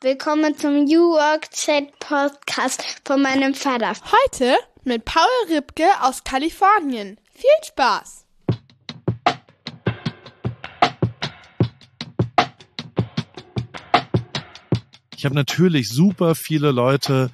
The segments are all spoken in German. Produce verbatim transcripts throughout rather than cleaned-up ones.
Willkommen zum New Work Chat Podcast von meinem Vater. Heute mit Paul Ripke aus Kalifornien. Viel Spaß! Ich habe natürlich super viele Leute,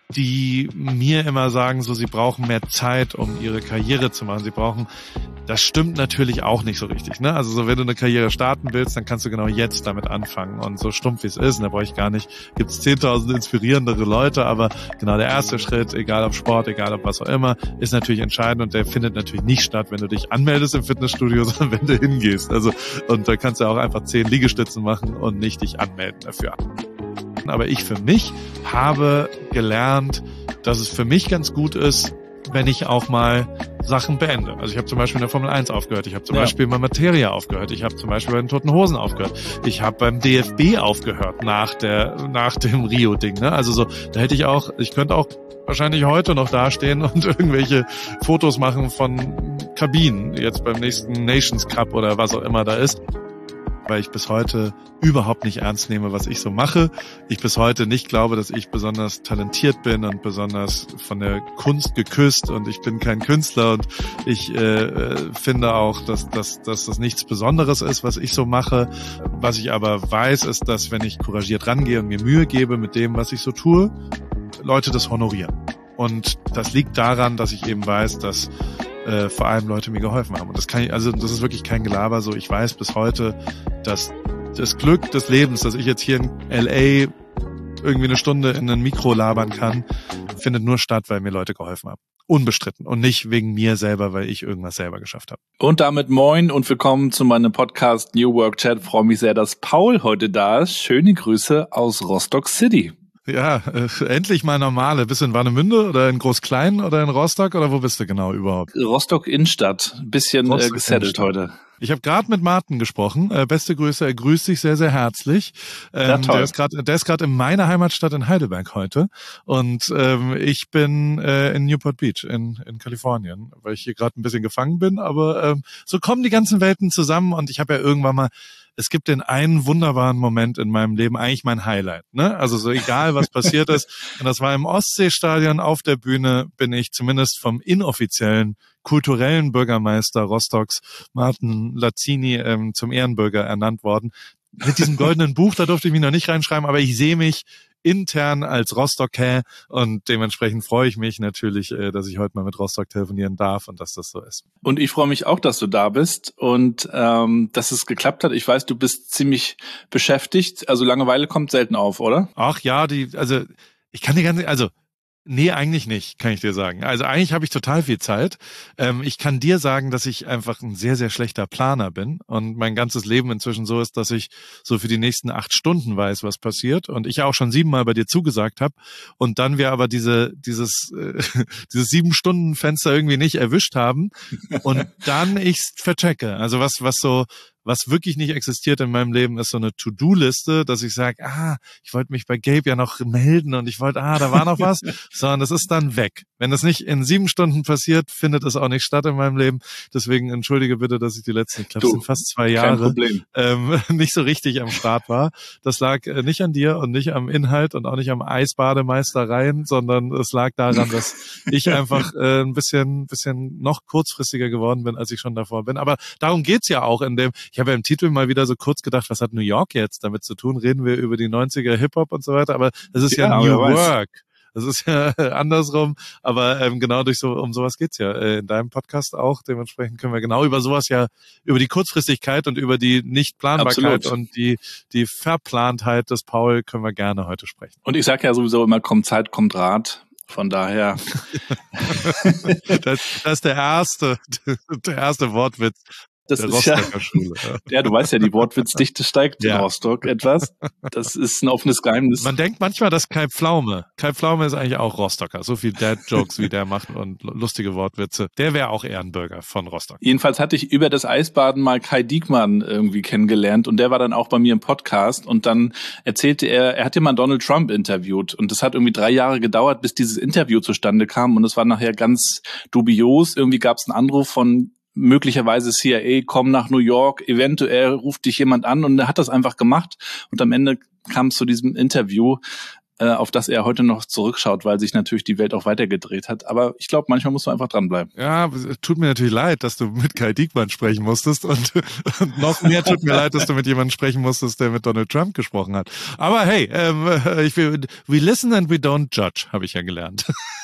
die mir immer sagen, so sie brauchen mehr Zeit, um ihre Karriere zu machen. Sie brauchen, das stimmt natürlich auch nicht so richtig, ne? Also so, wenn du eine Karriere starten willst, dann kannst du genau jetzt damit anfangen. Und so stumpf wie es ist, und da brauche ich gar nicht, gibt es zehntausend inspirierendere Leute, aber genau der erste Schritt, egal ob Sport, egal ob was auch immer, ist natürlich entscheidend und der findet natürlich nicht statt, wenn du dich anmeldest im Fitnessstudio, sondern wenn du hingehst. Also, und da kannst du auch einfach zehn Liegestützen machen und nicht dich anmelden dafür. Aber ich für mich habe gelernt, dass es für mich ganz gut ist, wenn ich auch mal Sachen beende. Also ich habe zum Beispiel in der Formel eins aufgehört, ich habe zum ja. Beispiel bei Materia aufgehört, ich habe zum Beispiel bei den Toten Hosen aufgehört, ich habe beim D F B aufgehört nach der nach dem Rio-Ding. Ne? Also so, da hätte ich auch, ich könnte auch wahrscheinlich heute noch dastehen und irgendwelche Fotos machen von Kabinen, jetzt beim nächsten Nations Cup oder was auch immer da ist, weil ich bis heute überhaupt nicht ernst nehme, was ich so mache. Ich bis heute nicht glaube, dass ich besonders talentiert bin und besonders von der Kunst geküsst und ich bin kein Künstler und ich äh, finde auch, dass, dass, dass das nichts Besonderes ist, was ich so mache. Was ich aber weiß, ist, dass wenn ich couragiert rangehe und mir Mühe gebe mit dem, was ich so tue, Leute das honorieren. Und das liegt daran, dass ich eben weiß, dass äh, vor allem Leute mir geholfen haben. Und das kann ich, also das ist wirklich kein Gelaber. So, ich weiß bis heute, dass das Glück des Lebens, dass ich jetzt hier in L A irgendwie eine Stunde in ein Mikro labern kann, findet nur statt, weil mir Leute geholfen haben. Unbestritten. Und nicht wegen mir selber, weil ich irgendwas selber geschafft habe. Und damit moin und willkommen zu meinem Podcast New Work Chat. Ich freue mich sehr, dass Paul heute da ist. Schöne Grüße aus Rostock City. Ja, äh, endlich mal normale. Bist du in Warnemünde oder in Groß-Klein oder in Rostock oder wo bist du genau überhaupt? Rostock Innenstadt. Ein bisschen äh, gesettelt heute. Ich habe gerade mit Martin gesprochen. Äh, beste Grüße, er grüßt dich sehr, sehr herzlich. Ähm, ja, toll. Der ist gerade, der ist gerade in meiner Heimatstadt in Heidelberg heute. Und ähm, ich bin äh, in Newport Beach in, in Kalifornien, weil ich hier gerade ein bisschen gefangen bin. Aber ähm, so kommen die ganzen Welten zusammen und ich habe ja irgendwann mal, es gibt den einen wunderbaren Moment in meinem Leben, eigentlich mein Highlight, ne? Also so egal, was passiert ist. Und das war im Ostseestadion auf der Bühne, bin ich zumindest vom inoffiziellen kulturellen Bürgermeister Rostocks, Martin Lazzini, ähm, zum Ehrenbürger ernannt worden. Mit diesem goldenen Buch, da durfte ich mich noch nicht reinschreiben, aber ich sehe mich intern als Rostocker und dementsprechend freue ich mich natürlich, dass ich heute mal mit Rostock telefonieren darf und dass das so ist. Und ich freue mich auch, dass du da bist und ähm, dass es geklappt hat. Ich weiß, du bist ziemlich beschäftigt, also Langeweile kommt selten auf, oder? Ach ja, die, also ich kann dir ganz, also nee, eigentlich nicht, kann ich dir sagen. Also eigentlich habe ich total viel Zeit. Ähm, ich kann dir sagen, dass ich einfach ein sehr, sehr schlechter Planer bin und mein ganzes Leben inzwischen so ist, dass ich so für die nächsten acht Stunden weiß, was passiert und ich ja auch schon siebenmal bei dir zugesagt habe und dann wir aber diese dieses äh, dieses sieben Stunden Fenster irgendwie nicht erwischt haben und dann ich's verchecke. Also was was so Was wirklich nicht existiert in meinem Leben, ist so eine To-Do-Liste, dass ich sage, ah, ich wollte mich bei Gabe ja noch melden und ich wollte, ah, da war noch was, sondern das ist dann weg. Wenn das nicht in sieben Stunden passiert, findet es auch nicht statt in meinem Leben. Deswegen entschuldige bitte, dass ich die letzten, ich glaube, es sind fast zwei Jahre ähm, nicht so richtig am Start war. Das lag äh, nicht an dir und nicht am Inhalt und auch nicht am Eisbademeistereien, sondern es lag daran, dass ich einfach äh, ein bisschen, bisschen noch kurzfristiger geworden bin, als ich schon davor bin. Aber darum geht's ja auch in dem, ich habe ja im Titel mal wieder so kurz gedacht, was hat New York jetzt damit zu tun? Reden wir über die neunziger Hip-Hop und so weiter, aber es ist ja, ja New Work. Das ist ja andersrum, aber ähm, genau durch so um sowas geht's ja äh, in deinem Podcast auch. Dementsprechend können wir genau über sowas ja, über die Kurzfristigkeit und über die Nichtplanbarkeit und die die Verplantheit des Paul können wir gerne heute sprechen. Und ich sage ja sowieso immer, kommt Zeit, kommt Rat. Von daher. das, das ist der erste, der erste Wortwitz. Das der ist ja, Schule. Ja, du weißt ja, die Wortwitzdichte steigt ja. in Rostock etwas. Das ist ein offenes Geheimnis. Man denkt manchmal, dass Kai Pflaume, Kai Pflaume ist eigentlich auch Rostocker. So viel Dad-Jokes, wie der macht und lustige Wortwitze. Der wäre auch Ehrenbürger von Rostock. Jedenfalls hatte ich über das Eisbaden mal Kai Diekmann irgendwie kennengelernt und der war dann auch bei mir im Podcast und dann erzählte er, er hat ja mal Donald Trump interviewt und das hat irgendwie drei Jahre gedauert, bis dieses Interview zustande kam und es war nachher ganz dubios. Irgendwie gab es einen Anruf von möglicherweise C I A, komm nach New York, eventuell ruft dich jemand an und er hat das einfach gemacht und am Ende kam es zu diesem Interview, äh, auf das er heute noch zurückschaut, weil sich natürlich die Welt auch weitergedreht hat. Aber ich glaube, manchmal muss man einfach dranbleiben. Ja, tut mir natürlich leid, dass du mit Kai Diekmann sprechen musstest und, und noch mehr tut mir leid, dass du mit jemandem sprechen musstest, der mit Donald Trump gesprochen hat. Aber hey, ähm, ich will, we listen and we don't judge, habe ich ja gelernt.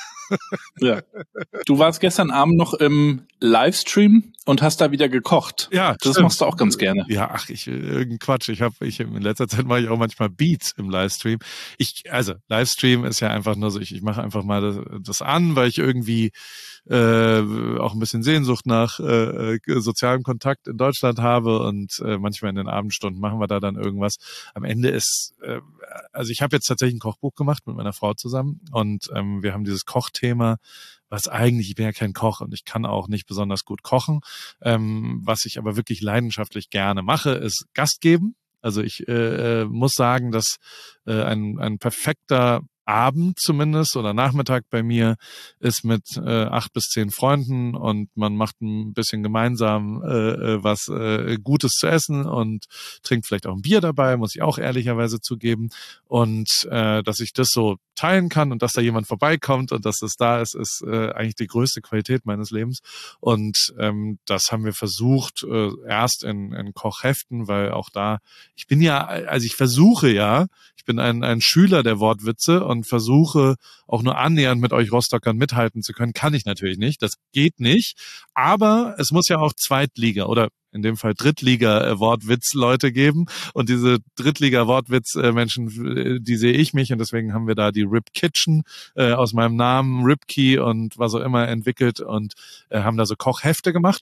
Ja. Du warst gestern Abend noch im Livestream und hast da wieder gekocht. Ja, das stimmt. Machst du auch ganz gerne. Ja, ach, ich irgendein Quatsch. Ich habe, ich in letzter Zeit mache ich auch manchmal Beats im Livestream. Ich, also Livestream ist ja einfach nur so, ich, ich mache einfach mal das, das an, weil ich irgendwie äh, auch ein bisschen Sehnsucht nach äh, sozialem Kontakt in Deutschland habe und äh, manchmal in den Abendstunden machen wir da dann irgendwas. Am Ende ist, äh, also ich habe jetzt tatsächlich ein Kochbuch gemacht mit meiner Frau zusammen und ähm, wir haben dieses Kochthema, was eigentlich, ich bin ja kein Koch und ich kann auch nicht besonders gut kochen. Ähm, was ich aber wirklich leidenschaftlich gerne mache, ist Gast geben. Also ich äh, muss sagen, dass äh, ein, ein perfekter Abend zumindest oder Nachmittag bei mir ist mit äh, acht bis zehn Freunden und man macht ein bisschen gemeinsam äh, was äh, Gutes zu essen und trinkt vielleicht auch ein Bier dabei, muss ich auch ehrlicherweise zugeben. Und äh, dass ich das so teilen kann und dass da jemand vorbeikommt und dass das da ist, ist äh, eigentlich die größte Qualität meines Lebens. Und ähm, das haben wir versucht, äh, erst in, in Kochheften, weil auch da, ich bin ja, also ich versuche ja, ich bin ein, ein Schüler der Wortwitze und versuche auch nur annähernd mit euch Rostockern mithalten zu können. Kann ich natürlich nicht, das geht nicht. Aber es muss ja auch Zweitliga oder in dem Fall Drittliga-Wortwitz-Leute geben. Und diese Drittliga-Wortwitz-Menschen, die sehe ich mich. Und deswegen haben wir da die Rip Kitchen äh, aus meinem Namen, Ripkey und was auch immer entwickelt und äh, haben da so Kochhefte gemacht.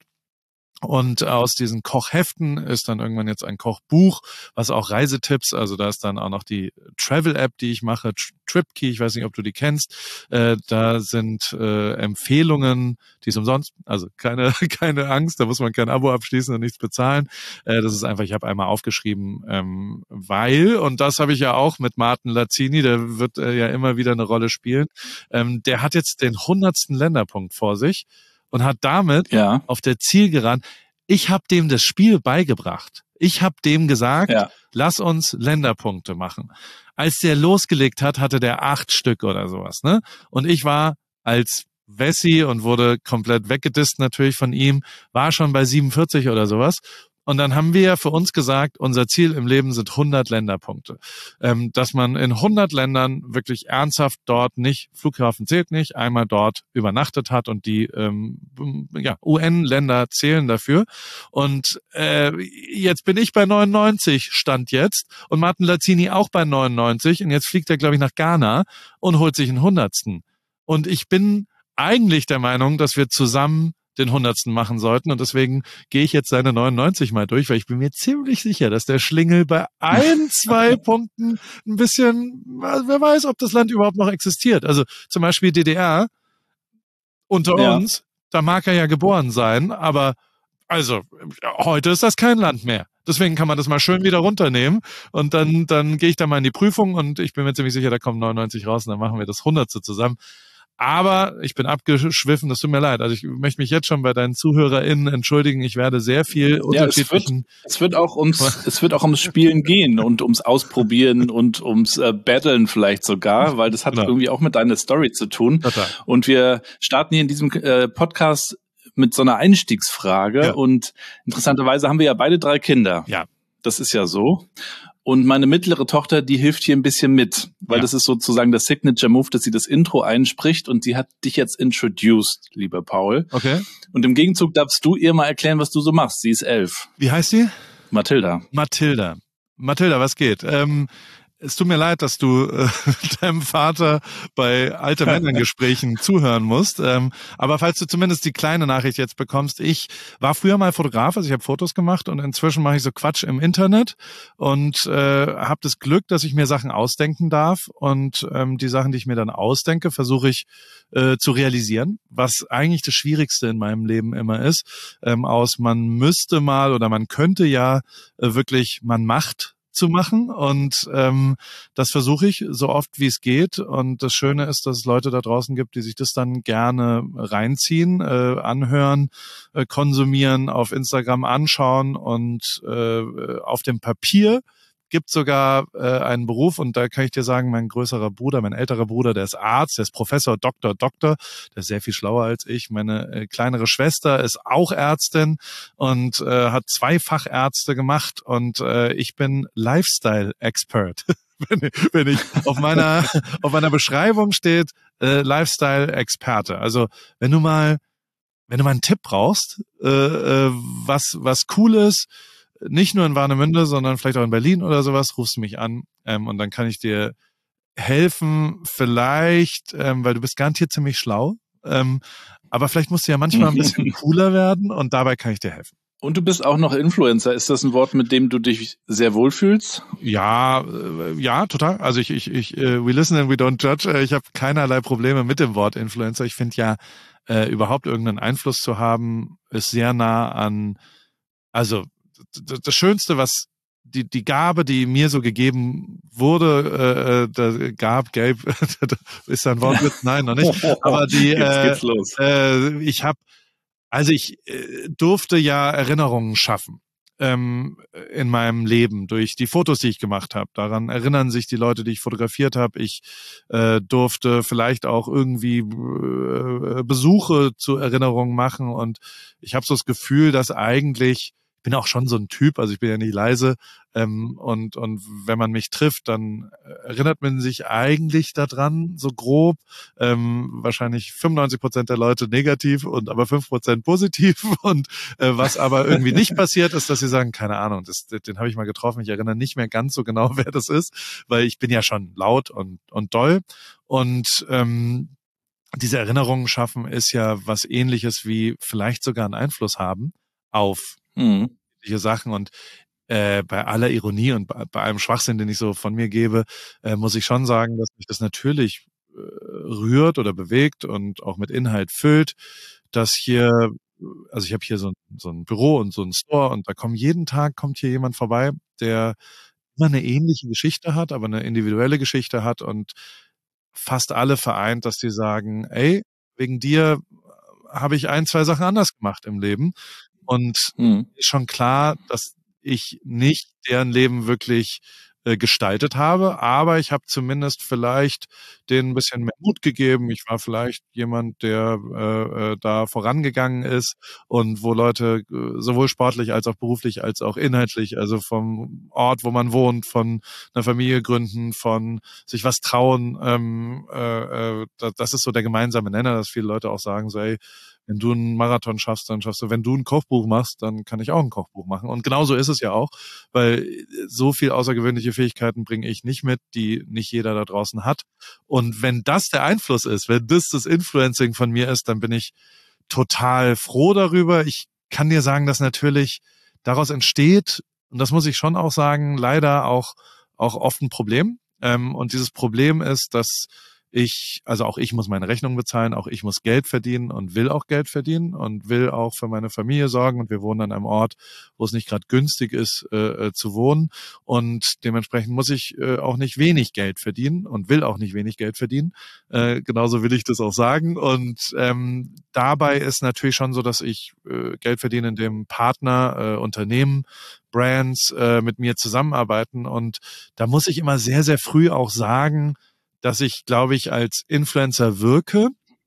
Und aus diesen Kochheften ist dann irgendwann jetzt ein Kochbuch, was auch Reisetipps, also da ist dann auch noch die Travel-App, die ich mache, Tripkey, ich weiß nicht, ob du die kennst. Äh, da sind äh, Empfehlungen, die ist umsonst, also keine keine Angst, da muss man kein Abo abschließen und nichts bezahlen. Äh, das ist einfach, ich habe einmal aufgeschrieben, ähm, weil, und das habe ich ja auch mit Martin Lazzini, der wird äh, ja immer wieder eine Rolle spielen, ähm, der hat jetzt den hundertsten Länderpunkt vor sich. Und hat damit ja. auf der Zielgeraden, ich habe dem das Spiel beigebracht. Ich habe dem gesagt, ja. lass uns Länderpunkte machen. Als der losgelegt hat, hatte der acht Stück oder sowas, ne? Und ich war als Wessi und wurde komplett weggedisst natürlich von ihm, war schon bei siebenundvierzig oder sowas. Und dann haben wir ja für uns gesagt, unser Ziel im Leben sind hundert Länderpunkte. Ähm, dass man in hundert Ländern wirklich ernsthaft dort nicht, Flughafen zählt nicht, einmal dort übernachtet hat und die ähm, ja, U N-Länder zählen dafür. Und äh, jetzt bin ich bei neunundneunzig, Stand jetzt, und Martin Lazzini auch bei neunundneunzig und jetzt fliegt er, glaube ich, nach Ghana und holt sich einen hundertsten. Und ich bin eigentlich der Meinung, dass wir zusammen den hundertsten machen sollten und deswegen gehe ich jetzt seine neunundneunzig mal durch, weil ich bin mir ziemlich sicher, dass der Schlingel bei ein, zwei Punkten ein bisschen, also wer weiß, ob das Land überhaupt noch existiert. Also zum Beispiel D D R unter ja. uns, da mag er ja geboren sein, aber also heute ist das kein Land mehr. Deswegen kann man das mal schön wieder runternehmen und dann dann gehe ich da mal in die Prüfung und ich bin mir ziemlich sicher, da kommen neunundneunzig raus und dann machen wir das hundertste zusammen. Aber ich bin abgeschwiffen, das tut mir leid. Also ich möchte mich jetzt schon bei deinen ZuhörerInnen entschuldigen. Ich werde sehr viel ja, unterschiedlichen... Es wird, es wird auch ums, es wird auch ums Spielen gehen und ums Ausprobieren und ums äh, Battlen vielleicht sogar, weil das hat ja. irgendwie auch mit deiner Story zu tun. Total. Und wir starten hier in diesem äh, Podcast mit so einer Einstiegsfrage ja. und interessanterweise haben wir ja beide drei Kinder. Ja. Das ist ja so. Und meine mittlere Tochter, die hilft hier ein bisschen mit, weil ja. das ist sozusagen der Signature-Move, dass sie das Intro einspricht und sie hat dich jetzt introduced, lieber Paul. Okay. Und im Gegenzug darfst du ihr mal erklären, was du so machst. Sie ist elf. Wie heißt sie? Mathilda. Mathilda. Mathilda, was geht? Ähm, es tut mir leid, dass du äh, deinem Vater bei alte Männern-Gesprächen zuhören musst. Ähm, aber falls du zumindest die kleine Nachricht jetzt bekommst, ich war früher mal Fotograf, also ich habe Fotos gemacht und inzwischen mache ich so Quatsch im Internet und äh, habe das Glück, dass ich mir Sachen ausdenken darf und ähm, die Sachen, die ich mir dann ausdenke, versuche ich äh, zu realisieren, was eigentlich das Schwierigste in meinem Leben immer ist, ähm, aus man müsste mal oder man könnte ja äh, wirklich, man macht zu machen und ähm, das versuche ich so oft wie es geht und das Schöne ist, dass es Leute da draußen gibt, die sich das dann gerne reinziehen, äh, anhören, äh, konsumieren, auf Instagram anschauen und äh, auf dem Papier gibt sogar äh, einen Beruf und da kann ich dir sagen, mein größerer Bruder, mein älterer Bruder, der ist Arzt, der ist Professor, Doktor, Doktor, der ist sehr viel schlauer als ich. Meine äh, kleinere Schwester ist auch Ärztin und äh, hat zwei Fachärzte gemacht und äh, ich bin Lifestyle-Expert. wenn, wenn ich auf meiner auf meiner Beschreibung steht äh, Lifestyle-Experte. Also wenn du mal wenn du mal einen Tipp brauchst, äh, äh, was was cool ist, nicht nur in Warnemünde, sondern vielleicht auch in Berlin oder sowas, rufst du mich an ähm, und dann kann ich dir helfen, vielleicht, ähm, weil du bist garantiert ziemlich schlau, ähm, aber vielleicht musst du ja manchmal ein bisschen cooler werden und dabei kann ich dir helfen. Und du bist auch noch Influencer. Ist das ein Wort, mit dem du dich sehr wohlfühlst? Ja, äh, ja, total. Also ich, ich, ich, äh, we listen and we don't judge. Äh, ich habe keinerlei Probleme mit dem Wort Influencer. Ich finde ja, äh, überhaupt irgendeinen Einfluss zu haben, ist sehr nah an, also das Schönste, was die die Gabe, die mir so gegeben wurde, äh, da gab, gab, ist da ein Wortwitz? Nein, noch nicht. Aber die, Jetzt äh, geht's los. äh, ich habe, also ich äh, durfte ja Erinnerungen schaffen ähm, in meinem Leben durch die Fotos, die ich gemacht habe. Daran erinnern sich die Leute, die ich fotografiert habe. Ich äh, durfte vielleicht auch irgendwie äh, Besuche zu Erinnerungen machen und ich habe so das Gefühl, dass eigentlich ich bin auch schon so ein Typ, also ich bin ja nicht leise ähm, und und wenn man mich trifft, dann erinnert man sich eigentlich daran, so grob, ähm, wahrscheinlich fünfundneunzig Prozent der Leute negativ und aber fünf Prozent positiv und äh, was aber irgendwie nicht passiert ist, dass sie sagen, keine Ahnung, das, den habe ich mal getroffen, ich erinnere nicht mehr ganz so genau, wer das ist, weil ich bin ja schon laut und und doll und ähm, diese Erinnerungen schaffen ist ja was Ähnliches wie vielleicht sogar einen Einfluss haben auf Mhm. diese Sachen und äh, bei aller Ironie und bei, bei allem Schwachsinn, den ich so von mir gebe, äh, muss ich schon sagen, dass mich das natürlich äh, rührt oder bewegt und auch mit Inhalt füllt, dass hier, also ich habe hier so ein, so ein Büro und so ein Store und da kommen jeden Tag kommt hier jemand vorbei, der immer eine ähnliche Geschichte hat, aber eine individuelle Geschichte hat und fast alle vereint, dass die sagen, ey, wegen dir habe ich ein, zwei Sachen anders gemacht im Leben. Und Mhm. ist schon klar, dass ich nicht deren Leben wirklich äh, gestaltet habe, aber ich habe zumindest vielleicht denen ein bisschen mehr Mut gegeben. Ich war vielleicht jemand, der äh, äh, da vorangegangen ist und wo Leute äh, sowohl sportlich als auch beruflich als auch inhaltlich, also vom Ort, wo man wohnt, von einer Familie gründen, von sich was trauen, ähm, äh, äh, das, das ist so der gemeinsame Nenner, dass viele Leute auch sagen, so ey, wenn du einen Marathon schaffst, dann schaffst du. Wenn du ein Kochbuch machst, dann kann ich auch ein Kochbuch machen. Und genau so ist es ja auch, weil so viel außergewöhnliche Fähigkeiten bringe ich nicht mit, die nicht jeder da draußen hat. Und wenn das der Einfluss ist, wenn das das Influencing von mir ist, dann bin ich total froh darüber. Ich kann dir sagen, dass natürlich daraus entsteht, und das muss ich schon auch sagen, leider auch, auch oft ein Problem. Ähm, und dieses Problem ist, dass ich, also auch ich muss meine Rechnung bezahlen, auch ich muss Geld verdienen und will auch Geld verdienen und will auch für meine Familie sorgen und wir wohnen an einem Ort, wo es nicht gerade günstig ist, äh, zu wohnen und dementsprechend muss ich äh, auch nicht wenig Geld verdienen und will auch nicht wenig Geld verdienen. Äh, genauso will ich das auch sagen und ähm, dabei ist natürlich schon so, dass ich äh, Geld verdiene, indem Partner, äh, Unternehmen, Brands äh, mit mir zusammenarbeiten und da muss ich immer sehr, sehr früh auch sagen, dass ich, glaube ich, als Influencer wirke,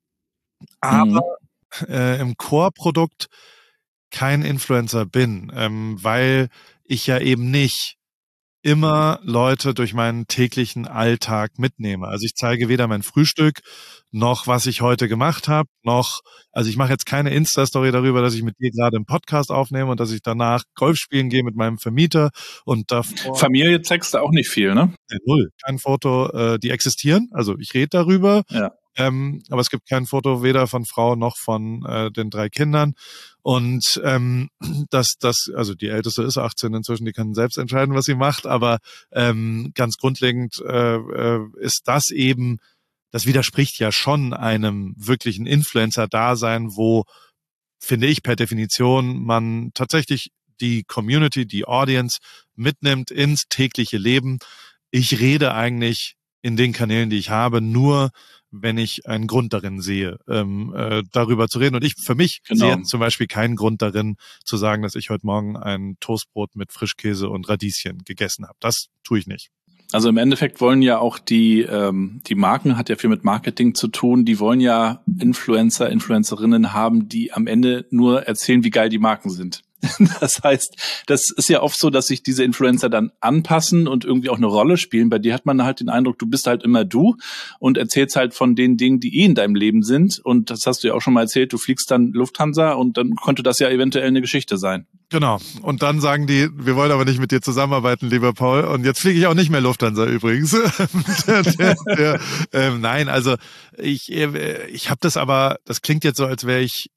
aber mhm. äh, im Core-Produkt kein Influencer bin, ähm, weil ich ja eben nicht immer Leute durch meinen täglichen Alltag mitnehme. Also ich zeige weder mein Frühstück, noch was ich heute gemacht habe, noch, also ich mache jetzt keine Insta-Story darüber, dass ich mit dir gerade einen Podcast aufnehme und dass ich danach Golf spielen gehe mit meinem Vermieter und davor... Familie zeigst du auch nicht viel, ne? Nee, null. Kein Foto, äh, die existieren, also ich rede darüber, ja. ähm, aber es gibt kein Foto weder von Frau noch von äh, den drei Kindern und ähm, das, das, also die Älteste ist achtzehn inzwischen, die kann selbst entscheiden, was sie macht, aber ähm, ganz grundlegend äh, äh, ist das eben, das widerspricht ja schon einem wirklichen Influencer-Dasein, wo, finde ich, per Definition man tatsächlich die Community, die Audience mitnimmt ins tägliche Leben. Ich rede eigentlich in den Kanälen, die ich habe, nur wenn ich einen Grund darin sehe, ähm, äh, darüber zu reden. Und ich für mich genau. sehe zum Beispiel keinen Grund darin, zu sagen, dass ich heute Morgen ein Toastbrot mit Frischkäse und Radieschen gegessen habe. Das tue ich nicht. Also im Endeffekt wollen ja auch die ähm, die Marken, hat ja viel mit Marketing zu tun, die wollen ja Influencer, Influencerinnen haben, die am Ende nur erzählen, wie geil die Marken sind. Das heißt, das ist ja oft so, dass sich diese Influencer dann anpassen und irgendwie auch eine Rolle spielen. Bei dir hat man halt den Eindruck, du bist halt immer du und erzählst halt von den Dingen, die eh in deinem Leben sind. Und das hast du ja auch schon mal erzählt, du fliegst dann Lufthansa und dann könnte das ja eventuell eine Geschichte sein. Genau. Und dann sagen die, wir wollen aber nicht mit dir zusammenarbeiten, lieber Paul. Und jetzt fliege ich auch nicht mehr Lufthansa übrigens. der, der, der, ähm, nein, also ich, ich habe das aber, das klingt jetzt so, als wäre ich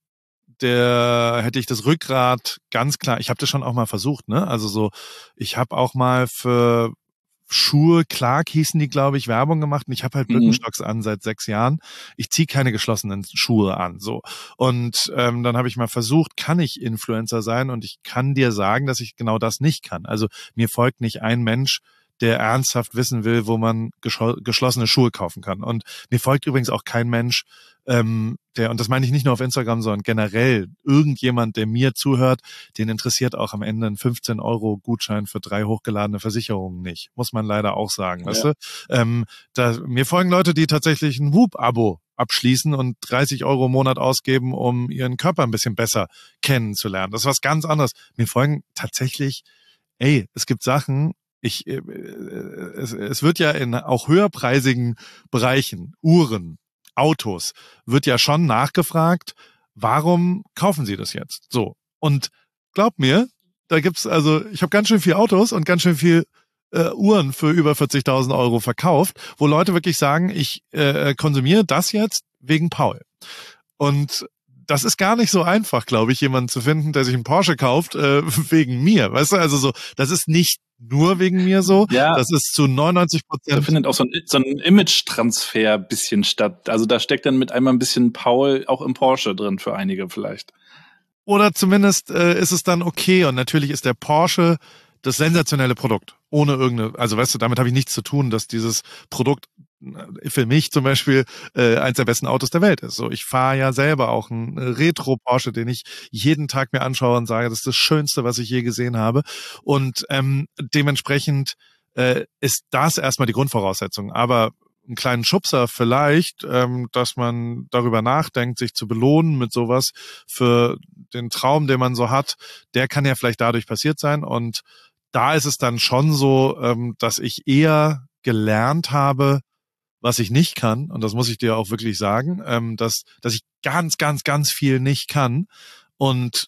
der hätte ich das Rückgrat ganz klar, ich habe das schon auch mal versucht, ne? Also so, ich habe auch mal für Schuhe, Clark hießen die, glaube ich, Werbung gemacht und ich habe halt Birkenstocks mhm. an seit sechs Jahren. Ich ziehe keine geschlossenen Schuhe an, so. Und ähm, dann habe ich mal versucht, kann ich Influencer sein? Und ich kann dir sagen, dass ich genau das nicht kann. Also mir folgt nicht ein Mensch, der ernsthaft wissen will, wo man geschl- geschlossene Schuhe kaufen kann. Und mir folgt übrigens auch kein Mensch, ähm, der, und das meine ich nicht nur auf Instagram, sondern generell irgendjemand, der mir zuhört, den interessiert auch am Ende ein fünfzehn Euro Gutschein für drei hochgeladene Versicherungen nicht. Muss man leider auch sagen, ja. Weißt du? Ähm, da, mir folgen Leute, die tatsächlich ein Whoop-Abo abschließen und dreißig Euro im Monat ausgeben, um ihren Körper ein bisschen besser kennenzulernen. Das ist was ganz anderes. Mir folgen tatsächlich, ey, es gibt Sachen, Ich, äh, es, es wird ja in auch höherpreisigen Bereichen, Uhren, Autos, wird ja schon nachgefragt, warum kaufen Sie das jetzt? So. Und glaub mir, da gibt's also, ich habe ganz schön viel Autos und ganz schön viel äh, Uhren für über vierzigtausend Euro verkauft, wo Leute wirklich sagen, ich äh, konsumiere das jetzt wegen Paul. Und das ist gar nicht so einfach, glaube ich, jemanden zu finden, der sich einen Porsche kauft, äh, wegen mir. Weißt du, also so, das ist nicht nur wegen mir so. Ja. Das ist zu neunundneunzig Prozent. Da findet auch so ein, so ein Image-Transfer ein bisschen statt. Also da steckt dann mit einmal ein bisschen Paul auch im Porsche drin für einige vielleicht. Oder zumindest äh, ist es dann okay. Und natürlich ist der Porsche das sensationelle Produkt. Ohne irgendeine, also weißt du, damit habe ich nichts zu tun, dass dieses Produkt für mich zum Beispiel äh, eins der besten Autos der Welt ist. So, ich fahre ja selber auch einen Retro-Porsche, den ich jeden Tag mir anschaue und sage, das ist das Schönste, was ich je gesehen habe. Und ähm, dementsprechend äh, ist das erstmal die Grundvoraussetzung. Aber einen kleinen Schubser vielleicht, ähm, dass man darüber nachdenkt, sich zu belohnen mit sowas für den Traum, den man so hat, der kann ja vielleicht dadurch passiert sein. Und da ist es dann schon so, ähm, dass ich eher gelernt habe, was ich nicht kann, und das muss ich dir auch wirklich sagen, ähm, dass, dass ich ganz, ganz, ganz viel nicht kann und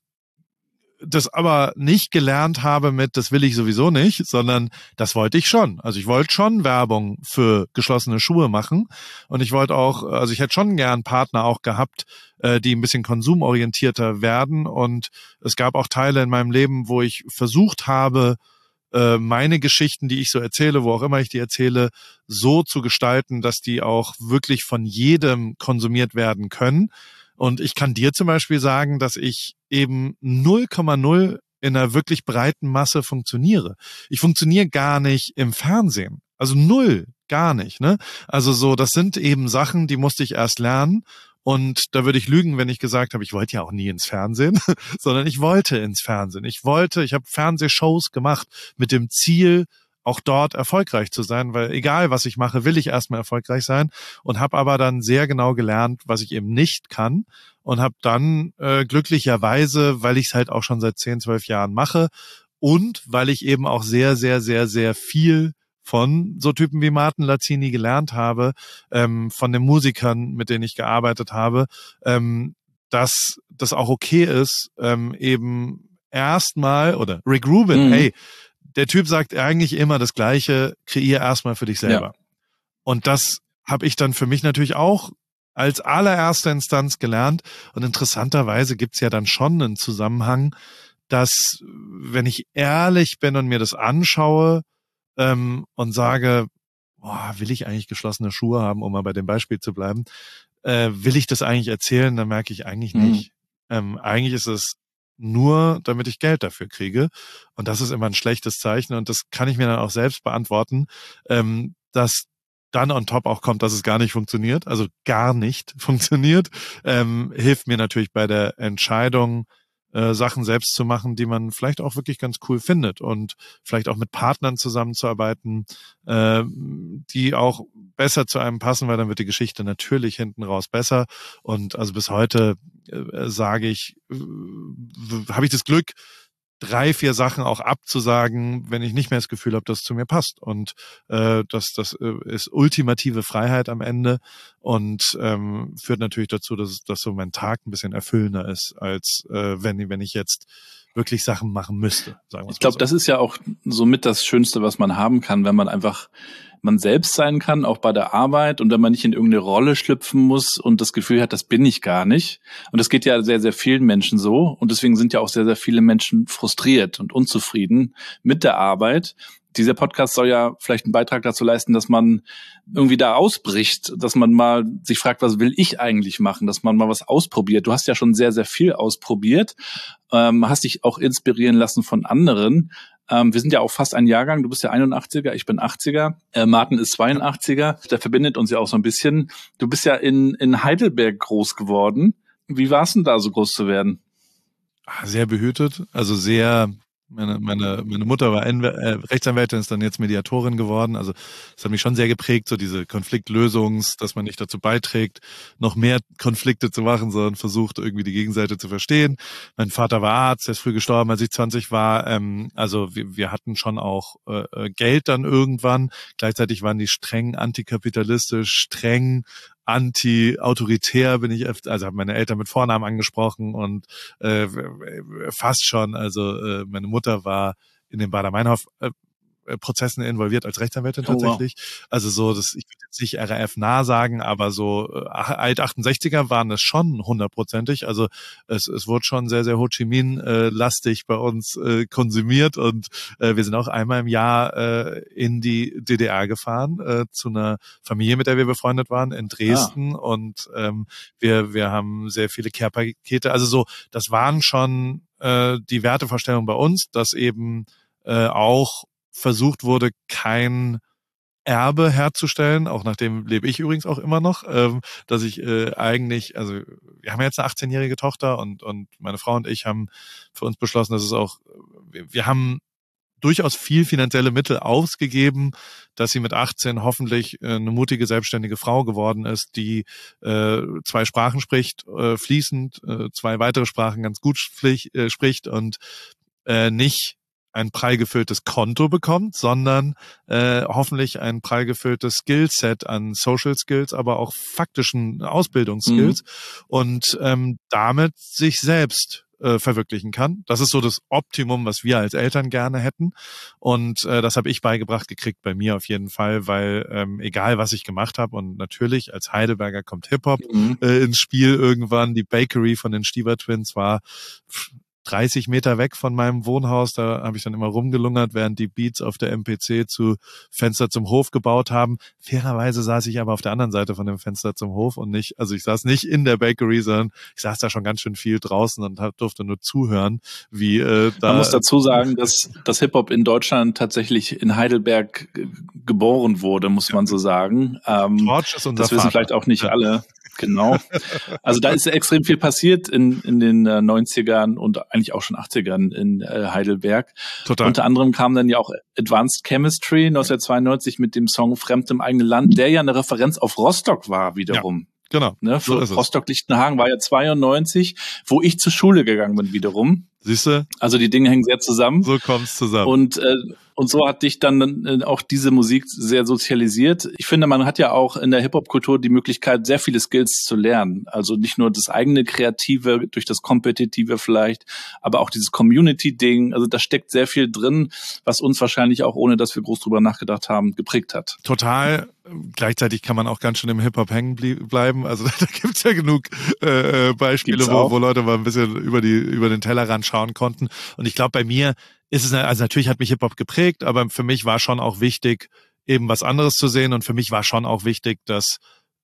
das aber nicht gelernt habe mit, das will ich sowieso nicht, sondern das wollte ich schon. Also ich wollte schon Werbung für geschlossene Schuhe machen und ich wollte auch, also ich hätte schon gern Partner auch gehabt, äh, die ein bisschen konsumorientierter werden und es gab auch Teile in meinem Leben, wo ich versucht habe, meine Geschichten, die ich so erzähle, wo auch immer ich die erzähle, so zu gestalten, dass die auch wirklich von jedem konsumiert werden können. Und ich kann dir zum Beispiel sagen, dass ich eben null Komma null in einer wirklich breiten Masse funktioniere. Ich funktioniere gar nicht im Fernsehen. Also null, gar nicht, ne? Also so, das sind eben Sachen, die musste ich erst lernen. Und da würde ich lügen, wenn ich gesagt habe, ich wollte ja auch nie ins Fernsehen, sondern ich wollte ins Fernsehen. Ich wollte, ich habe Fernsehshows gemacht mit dem Ziel, auch dort erfolgreich zu sein, weil egal, was ich mache, will ich erstmal erfolgreich sein und habe aber dann sehr genau gelernt, was ich eben nicht kann und habe dann äh, glücklicherweise, weil ich es halt auch schon seit zehn, zwölf Jahren mache und weil ich eben auch sehr, sehr, sehr, sehr viel von so Typen wie Martin Lazzini gelernt habe, ähm, von den Musikern, mit denen ich gearbeitet habe, ähm, dass das auch okay ist, ähm, eben erstmal, oder Rick Rubin, mhm. hey, der Typ sagt eigentlich immer das Gleiche, kreier erstmal für dich selber. Ja. Und das habe ich dann für mich natürlich auch als allererste Instanz gelernt. Und interessanterweise gibt's ja dann schon einen Zusammenhang, dass, wenn ich ehrlich bin und mir das anschaue, Ähm, und sage, boah, will ich eigentlich geschlossene Schuhe haben, um mal bei dem Beispiel zu bleiben, äh, will ich das eigentlich erzählen, dann merke ich eigentlich nicht. Mhm. Ähm, eigentlich ist es nur damit ich Geld dafür kriege. Und das ist immer ein schlechtes Zeichen und das kann ich mir dann auch selbst beantworten, ähm, dass dann on top auch kommt, dass es gar nicht funktioniert, also gar nicht funktioniert, ähm, hilft mir natürlich bei der Entscheidung, äh, Sachen selbst zu machen, die man vielleicht auch wirklich ganz cool findet und vielleicht auch mit Partnern zusammenzuarbeiten, äh, die auch besser zu einem passen, weil dann wird die Geschichte natürlich hinten raus besser. Und also bis heute äh, sage ich, äh, habe ich das Glück, drei, vier Sachen auch abzusagen, wenn ich nicht mehr das Gefühl habe, dass es zu mir passt. Und äh, das, das äh, ist ultimative Freiheit am Ende und ähm, führt natürlich dazu, dass, dass so mein Tag ein bisschen erfüllender ist, als äh, wenn, wenn ich jetzt wirklich Sachen machen müsste. Sagen wir ich glaube, so. Das ist ja auch somit das Schönste, was man haben kann, wenn man einfach man selbst sein kann, auch bei der Arbeit und wenn man nicht in irgendeine Rolle schlüpfen muss und das Gefühl hat, das bin ich gar nicht. Und das geht ja sehr, sehr vielen Menschen so und deswegen sind ja auch sehr, sehr viele Menschen frustriert und unzufrieden mit der Arbeit. Dieser Podcast soll ja vielleicht einen Beitrag dazu leisten, dass man irgendwie da ausbricht, dass man mal sich fragt, was will ich eigentlich machen, dass man mal was ausprobiert. Du hast ja schon sehr, sehr viel ausprobiert, ähm, hast dich auch inspirieren lassen von anderen. Ähm, wir sind ja auch fast ein Jahrgang, du bist ja einundachtziger, ich bin achtziger, äh, Martin ist zweiundachtziger, der verbindet uns ja auch so ein bisschen. Du bist ja in, in Heidelberg groß geworden. Wie war es denn da, so groß zu werden? Sehr behütet, also sehr... Meine, meine, meine Mutter war Enw- äh, Rechtsanwältin, ist dann jetzt Mediatorin geworden. Also das hat mich schon sehr geprägt, so diese Konfliktlösungs, dass man nicht dazu beiträgt, noch mehr Konflikte zu machen, sondern versucht irgendwie die Gegenseite zu verstehen. Mein Vater war Arzt, der ist früh gestorben, als ich zwanzig war. Ähm, also wir, wir hatten schon auch äh, Geld dann irgendwann. Gleichzeitig waren die streng antikapitalistisch, streng anti-autoritär bin ich, also habe meine Eltern mit Vornamen angesprochen und äh, fast schon, also äh, meine Mutter war in den Baader-Meinhof äh, Prozessen involviert als Rechtsanwältin tatsächlich. Oh, wow. Also so, das, ich würde jetzt nicht R A F nah sagen, aber so äh, Alt-achtundsechziger waren das schon hundertprozentig. Also es, es wurde schon sehr, sehr Ho Chi Minh-lastig äh, bei uns äh, konsumiert und äh, wir sind auch einmal im Jahr äh, in die D D R gefahren, äh, zu einer Familie, mit der wir befreundet waren, in Dresden. Ah. Und ähm, wir, wir haben sehr viele Care-Pakete. Also so, das waren schon äh, die Wertevorstellungen bei uns, dass eben äh, auch versucht wurde, kein Erbe herzustellen, auch nachdem lebe ich übrigens auch immer noch, ähm, dass ich äh, eigentlich, also wir haben jetzt eine achtzehnjährige Tochter und und meine Frau und ich haben für uns beschlossen, dass es auch, wir, wir haben durchaus viel finanzielle Mittel ausgegeben, dass sie mit achtzehn hoffentlich eine mutige, selbstständige Frau geworden ist, die äh, zwei Sprachen spricht, äh, fließend, äh, zwei weitere Sprachen ganz gut sprich, äh, spricht und äh, nicht ein prall gefülltes Konto bekommt, sondern äh, hoffentlich ein prall gefülltes Skillset an Social Skills, aber auch faktischen Ausbildungsskills mhm. und ähm, damit sich selbst äh, verwirklichen kann. Das ist so das Optimum, was wir als Eltern gerne hätten und äh, das habe ich beigebracht gekriegt bei mir auf jeden Fall, weil ähm, egal was ich gemacht habe und natürlich als Heidelberger kommt Hip-Hop mhm. äh, ins Spiel irgendwann. Die Bakery von den Stieber Twins war dreißig Meter weg von meinem Wohnhaus, da habe ich dann immer rumgelungert, während die Beats auf der M P C zu Fenster zum Hof gebaut haben. Fairerweise saß ich aber auf der anderen Seite von dem Fenster zum Hof und nicht, also ich saß nicht in der Bakery, sondern ich saß da schon ganz schön viel draußen und hab, durfte nur zuhören, wie äh, da... Man muss dazu sagen, dass das Hip-Hop in Deutschland tatsächlich in Heidelberg geboren wurde, muss man so sagen. Ähm, George ist unser das wissen Vater. Vielleicht auch nicht ja. alle. Genau. Also da ist extrem viel passiert in, in den äh, neunzigern und eigentlich auch schon achtzigern in äh, Heidelberg. Total. Unter anderem kam dann ja auch Advanced Chemistry neunzehnhundertzweiundneunzig mit dem Song Fremd im eigenen Land, der ja eine Referenz auf Rostock war wiederum. Ja, genau. Ne? So ist es. Rostock-Lichtenhagen war ja zweiundneunzig, wo ich zur Schule gegangen bin wiederum. Siehst du? Also die Dinge hängen sehr zusammen. So kommt's zusammen. Und äh, und so hat dich dann äh, auch diese Musik sehr sozialisiert. Ich finde, man hat ja auch in der Hip-Hop-Kultur die Möglichkeit, sehr viele Skills zu lernen. Also nicht nur das eigene Kreative durch das Kompetitive vielleicht, aber auch dieses Community-Ding. Also da steckt sehr viel drin, was uns wahrscheinlich auch, ohne dass wir groß drüber nachgedacht haben, geprägt hat. Total. Gleichzeitig kann man auch ganz schön im Hip-Hop hängen bleiben. Also da gibt's ja genug äh, Beispiele, wo, wo Leute mal ein bisschen über die über den Tellerrand schauen konnten. Und ich glaube, bei mir ist es, also natürlich hat mich Hip-Hop geprägt, aber für mich war schon auch wichtig, eben was anderes zu sehen. Und für mich war schon auch wichtig, dass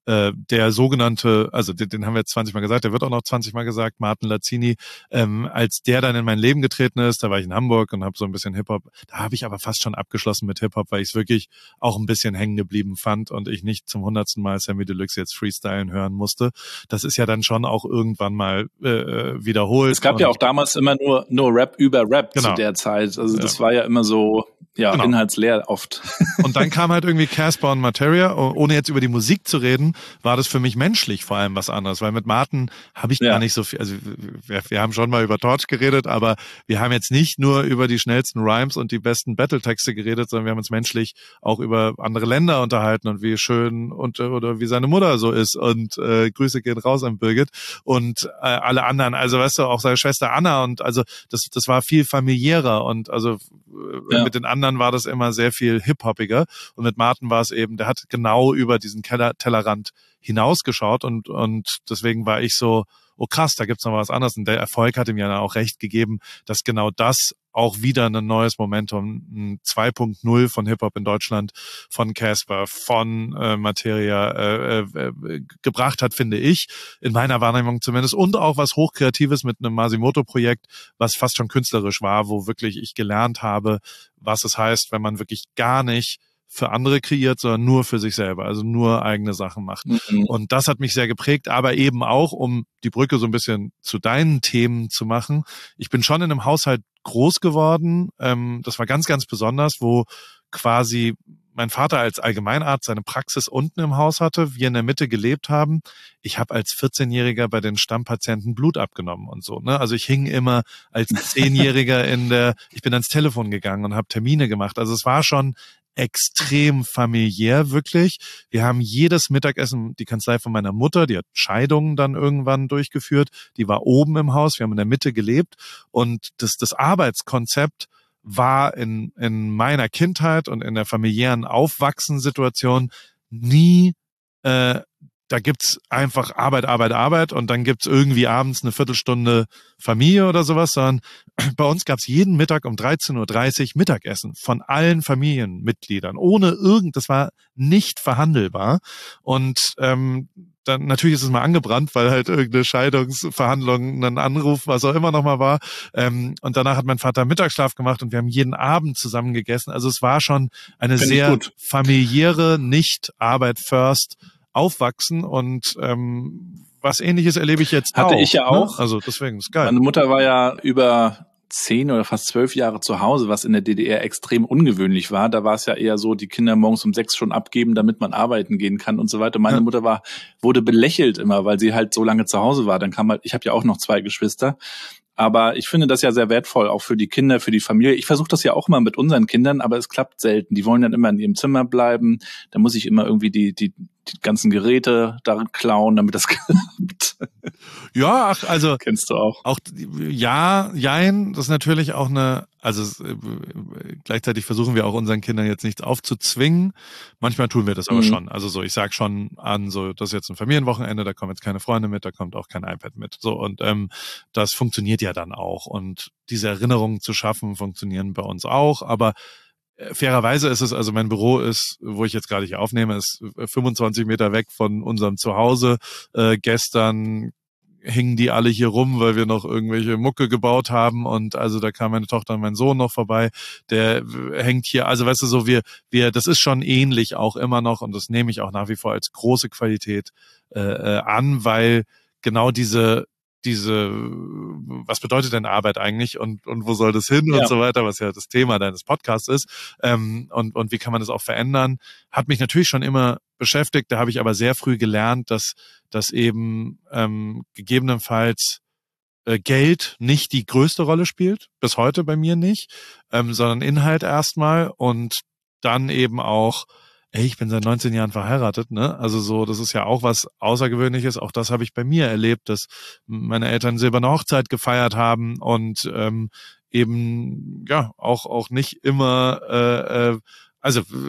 äh, der sogenannte, also den, den haben wir jetzt zwanzig Mal gesagt, der wird auch noch zwanzig Mal gesagt, Martin Lazzini, ähm, als der dann in mein Leben getreten ist, da war ich in Hamburg und habe so ein bisschen Hip-Hop, da habe ich aber fast schon abgeschlossen mit Hip-Hop, weil ich es wirklich auch ein bisschen hängen geblieben fand und ich nicht zum hundertsten Mal Sammy Deluxe jetzt freestylen hören musste. Das ist ja dann schon auch irgendwann mal äh, wiederholt. Es gab ja auch damals immer nur nur Rap über Rap genau. zu der Zeit. Also das ja. war ja immer so ja genau. inhaltsleer oft. Und dann kam halt irgendwie Casper und Materia. Ohne jetzt über die Musik zu reden, war das für mich menschlich vor allem was anderes, weil mit Martin habe ich ja. gar nicht so viel, also wir, wir haben schon mal über Torch geredet, aber wir haben jetzt nicht nur über die schnellsten Rhymes und die besten Battle-Texte geredet, sondern wir haben uns menschlich auch über andere Länder unterhalten und wie schön und oder wie seine Mutter so ist und äh, Grüße gehen raus an Birgit und äh, alle anderen, also weißt du, auch seine Schwester Anna und also das das war viel familiärer und also ja. mit den anderen war das immer sehr viel hip-hoppiger und mit Martin war es eben, der hat genau über diesen Keller, Tellerrand hinausgeschaut und und deswegen war ich so, oh krass, da gibt's noch was anderes und der Erfolg hat ihm ja auch recht gegeben, dass genau das auch wieder ein neues Momentum, ein zwei Punkt null von Hip-Hop in Deutschland, von Casper, von äh, Materia äh, äh, gebracht hat, finde ich, in meiner Wahrnehmung zumindest. Und auch was Hochkreatives mit einem Masimoto-Projekt, was fast schon künstlerisch war, wo wirklich ich gelernt habe, was es heißt, wenn man wirklich gar nicht für andere kreiert, sondern nur für sich selber, also nur eigene Sachen macht. Mhm. Und das hat mich sehr geprägt, aber eben auch, um die Brücke so ein bisschen zu deinen Themen zu machen. Ich bin schon in einem Haushalt groß geworden, ähm, das war ganz, ganz besonders, wo quasi mein Vater als Allgemeinarzt seine Praxis unten im Haus hatte, wir in der Mitte gelebt haben. Ich habe als vierzehnjähriger bei den Stammpatienten Blut abgenommen und so. Ne? Also ich hing immer als Zehnjähriger in der, ich bin ans Telefon gegangen und habe Termine gemacht. Also es war schon extrem familiär, wirklich. Wir haben jedes Mittagessen, die Kanzlei von meiner Mutter, die hat Scheidungen dann irgendwann durchgeführt, die war oben im Haus, wir haben in der Mitte gelebt und das, das Arbeitskonzept war in, in meiner Kindheit und in der familiären Aufwachsensituation nie, äh, da gibt's einfach Arbeit, Arbeit, Arbeit und dann gibt's irgendwie abends eine Viertelstunde Familie oder sowas, sondern bei uns gab's jeden Mittag um dreizehn Uhr dreißig Mittagessen von allen Familienmitgliedern, ohne irgend, das war nicht verhandelbar und ähm, dann natürlich ist es mal angebrannt, weil halt irgendeine Scheidungsverhandlung, ein Anruf, was auch immer nochmal war. Ähm, und danach hat mein Vater Mittagsschlaf gemacht und wir haben jeden Abend zusammen gegessen. Also es war schon eine Find sehr familiäre, nicht Arbeit first Aufwachsen und ähm, was Ähnliches erlebe ich jetzt Hatte auch. Hatte ich ja auch. Ne? Also deswegen ist geil. Meine Mutter war ja über zehn oder fast zwölf Jahre zu Hause, was in der D D R extrem ungewöhnlich war. Da war es ja eher so, die Kinder morgens um sechs schon abgeben, damit man arbeiten gehen kann und so weiter. Meine ja. Mutter war wurde belächelt immer, weil sie halt so lange zu Hause war. Dann kam halt, ich habe ja auch noch zwei Geschwister. Aber ich finde das ja sehr wertvoll, auch für die Kinder, für die Familie. Ich versuche das ja auch mal mit unseren Kindern, aber es klappt selten. Die wollen dann immer in ihrem Zimmer bleiben. Da muss ich immer irgendwie die die, die ganzen Geräte da klauen, damit das klappt. Ja, ach, also kennst du auch. Auch ja, jein, das ist natürlich auch eine, also äh, gleichzeitig versuchen wir auch unseren Kindern jetzt nichts aufzuzwingen. Manchmal tun wir das aber mhm. schon. Also so, ich sag schon an, so, das ist jetzt ein Familienwochenende, da kommen jetzt keine Freunde mit, da kommt auch kein iPad mit. So und ähm, das funktioniert ja dann auch. Und diese Erinnerungen zu schaffen, funktionieren bei uns auch, aber fairerweise ist es, also mein Büro ist, wo ich jetzt gerade hier aufnehme, ist fünfundzwanzig Meter weg von unserem Zuhause. Äh, gestern hingen die alle hier rum, weil wir noch irgendwelche Mucke gebaut haben und also da kam meine Tochter und mein Sohn noch vorbei, der hängt hier, also weißt du so, wir, wir, das ist schon ähnlich auch immer noch und das nehme ich auch nach wie vor als große Qualität äh, an, weil genau diese diese, was bedeutet denn Arbeit eigentlich und und wo soll das hin ja. und so weiter, was ja das Thema deines Podcasts ist ähm, und und wie kann man das auch verändern, hat mich natürlich schon immer beschäftigt, da habe ich aber sehr früh gelernt, dass dass eben ähm, gegebenenfalls äh, Geld nicht die größte Rolle spielt, bis heute bei mir nicht, ähm, sondern Inhalt erstmal und dann eben auch Ey, ich bin seit neunzehn Jahren verheiratet, ne? Also so, das ist ja auch was Außergewöhnliches. Auch das habe ich bei mir erlebt, dass meine Eltern silberne Hochzeit gefeiert haben und ähm, eben ja auch auch nicht immer. Äh, äh, also äh,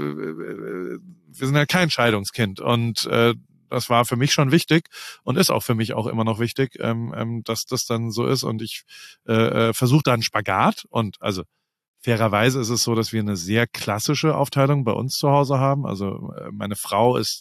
wir sind ja kein Scheidungskind und äh, das war für mich schon wichtig und ist auch für mich auch immer noch wichtig, ähm, ähm, dass das dann so ist. Und ich äh, versuche da einen Spagat und also fairerweise ist es so, dass wir eine sehr klassische Aufteilung bei uns zu Hause haben. Also meine Frau ist die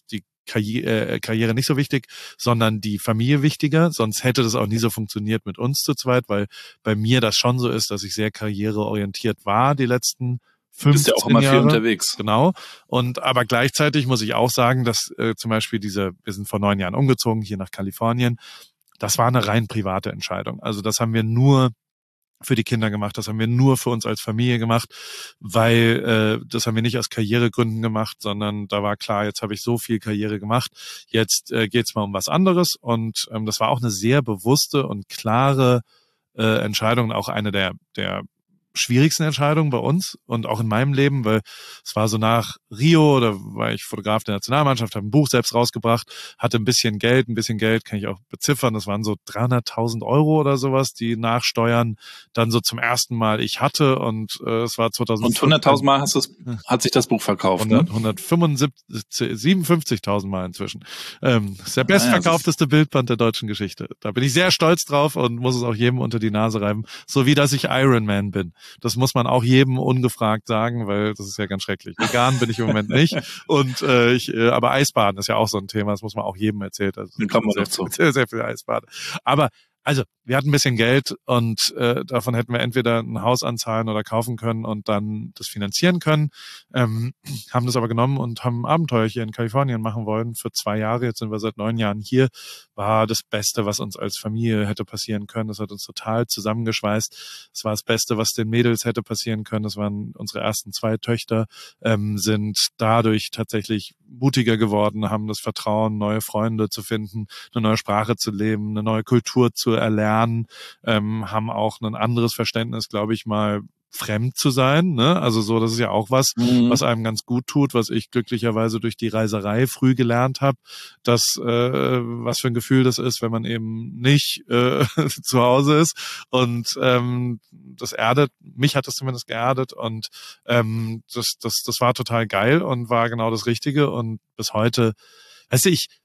Karriere, äh, Karriere nicht so wichtig, sondern die Familie wichtiger. Sonst hätte das auch nie so funktioniert mit uns zu zweit, weil bei mir das schon so ist, dass ich sehr karriereorientiert war die letzten fünfzehn Jahre. Du bist ja auch immer viel unterwegs. Genau. Und aber gleichzeitig muss ich auch sagen, dass äh, zum Beispiel diese, wir sind vor neun Jahren umgezogen hier nach Kalifornien. Das war eine rein private Entscheidung. Also das haben wir nur für die Kinder gemacht, das haben wir nur für uns als Familie gemacht, weil äh, das haben wir nicht aus Karrieregründen gemacht, sondern da war klar, jetzt habe ich so viel Karriere gemacht, jetzt äh, geht's mal um was anderes und ähm, das war auch eine sehr bewusste und klare äh, Entscheidung, auch eine der der schwierigsten Entscheidungen bei uns und auch in meinem Leben, weil es war so nach Rio, da war ich Fotograf der Nationalmannschaft, habe ein Buch selbst rausgebracht, hatte ein bisschen Geld, ein bisschen Geld kann ich auch beziffern, das waren so dreihunderttausend Euro oder sowas, die nach Steuern dann so zum ersten Mal ich hatte und äh, es war zweitausend. Und hunderttausend Mal hast du's, hat sich das Buch verkauft, hundert, ne? hundertfünfundsiebzig, siebenundfünfzigtausend Mal inzwischen. Ähm, das ist der bestverkaufteste ah, ja, Bildband der deutschen Geschichte. Da bin ich sehr stolz drauf und muss es auch jedem unter die Nase reiben, so wie dass ich Iron Man bin. Das muss man auch jedem ungefragt sagen, weil das ist ja ganz schrecklich. Vegan bin ich im Moment nicht. Und äh, ich, äh, aber Eisbaden ist ja auch so ein Thema, das muss man auch jedem erzählen. Also, Dann kommen wir sehr, noch zu. Sehr, sehr viel Eisbaden. Aber also, wir hatten ein bisschen Geld und äh, davon hätten wir entweder ein Haus anzahlen oder kaufen können und dann das finanzieren können. Ähm, haben das aber genommen und haben ein Abenteuer hier in Kalifornien machen wollen für zwei Jahre. Jetzt sind wir seit neun Jahren hier. War das Beste, was uns als Familie hätte passieren können. Das hat uns total zusammengeschweißt. Es war das Beste, was den Mädels hätte passieren können. Das waren unsere ersten zwei Töchter, ähm, sind dadurch tatsächlich mutiger geworden, haben das Vertrauen, neue Freunde zu finden, eine neue Sprache zu leben, eine neue Kultur zu erlernen, ähm, haben auch ein anderes Verständnis, glaube ich mal, fremd zu sein, ne? Also so, das ist ja auch was, mhm. was einem ganz gut tut, was ich glücklicherweise durch die Reiserei früh gelernt habe, dass äh, was für ein Gefühl das ist, wenn man eben nicht äh, zu Hause ist und ähm, das erdet, mich hat das zumindest geerdet und ähm, das das das war total geil und war genau das Richtige und bis heute, weißt du, ich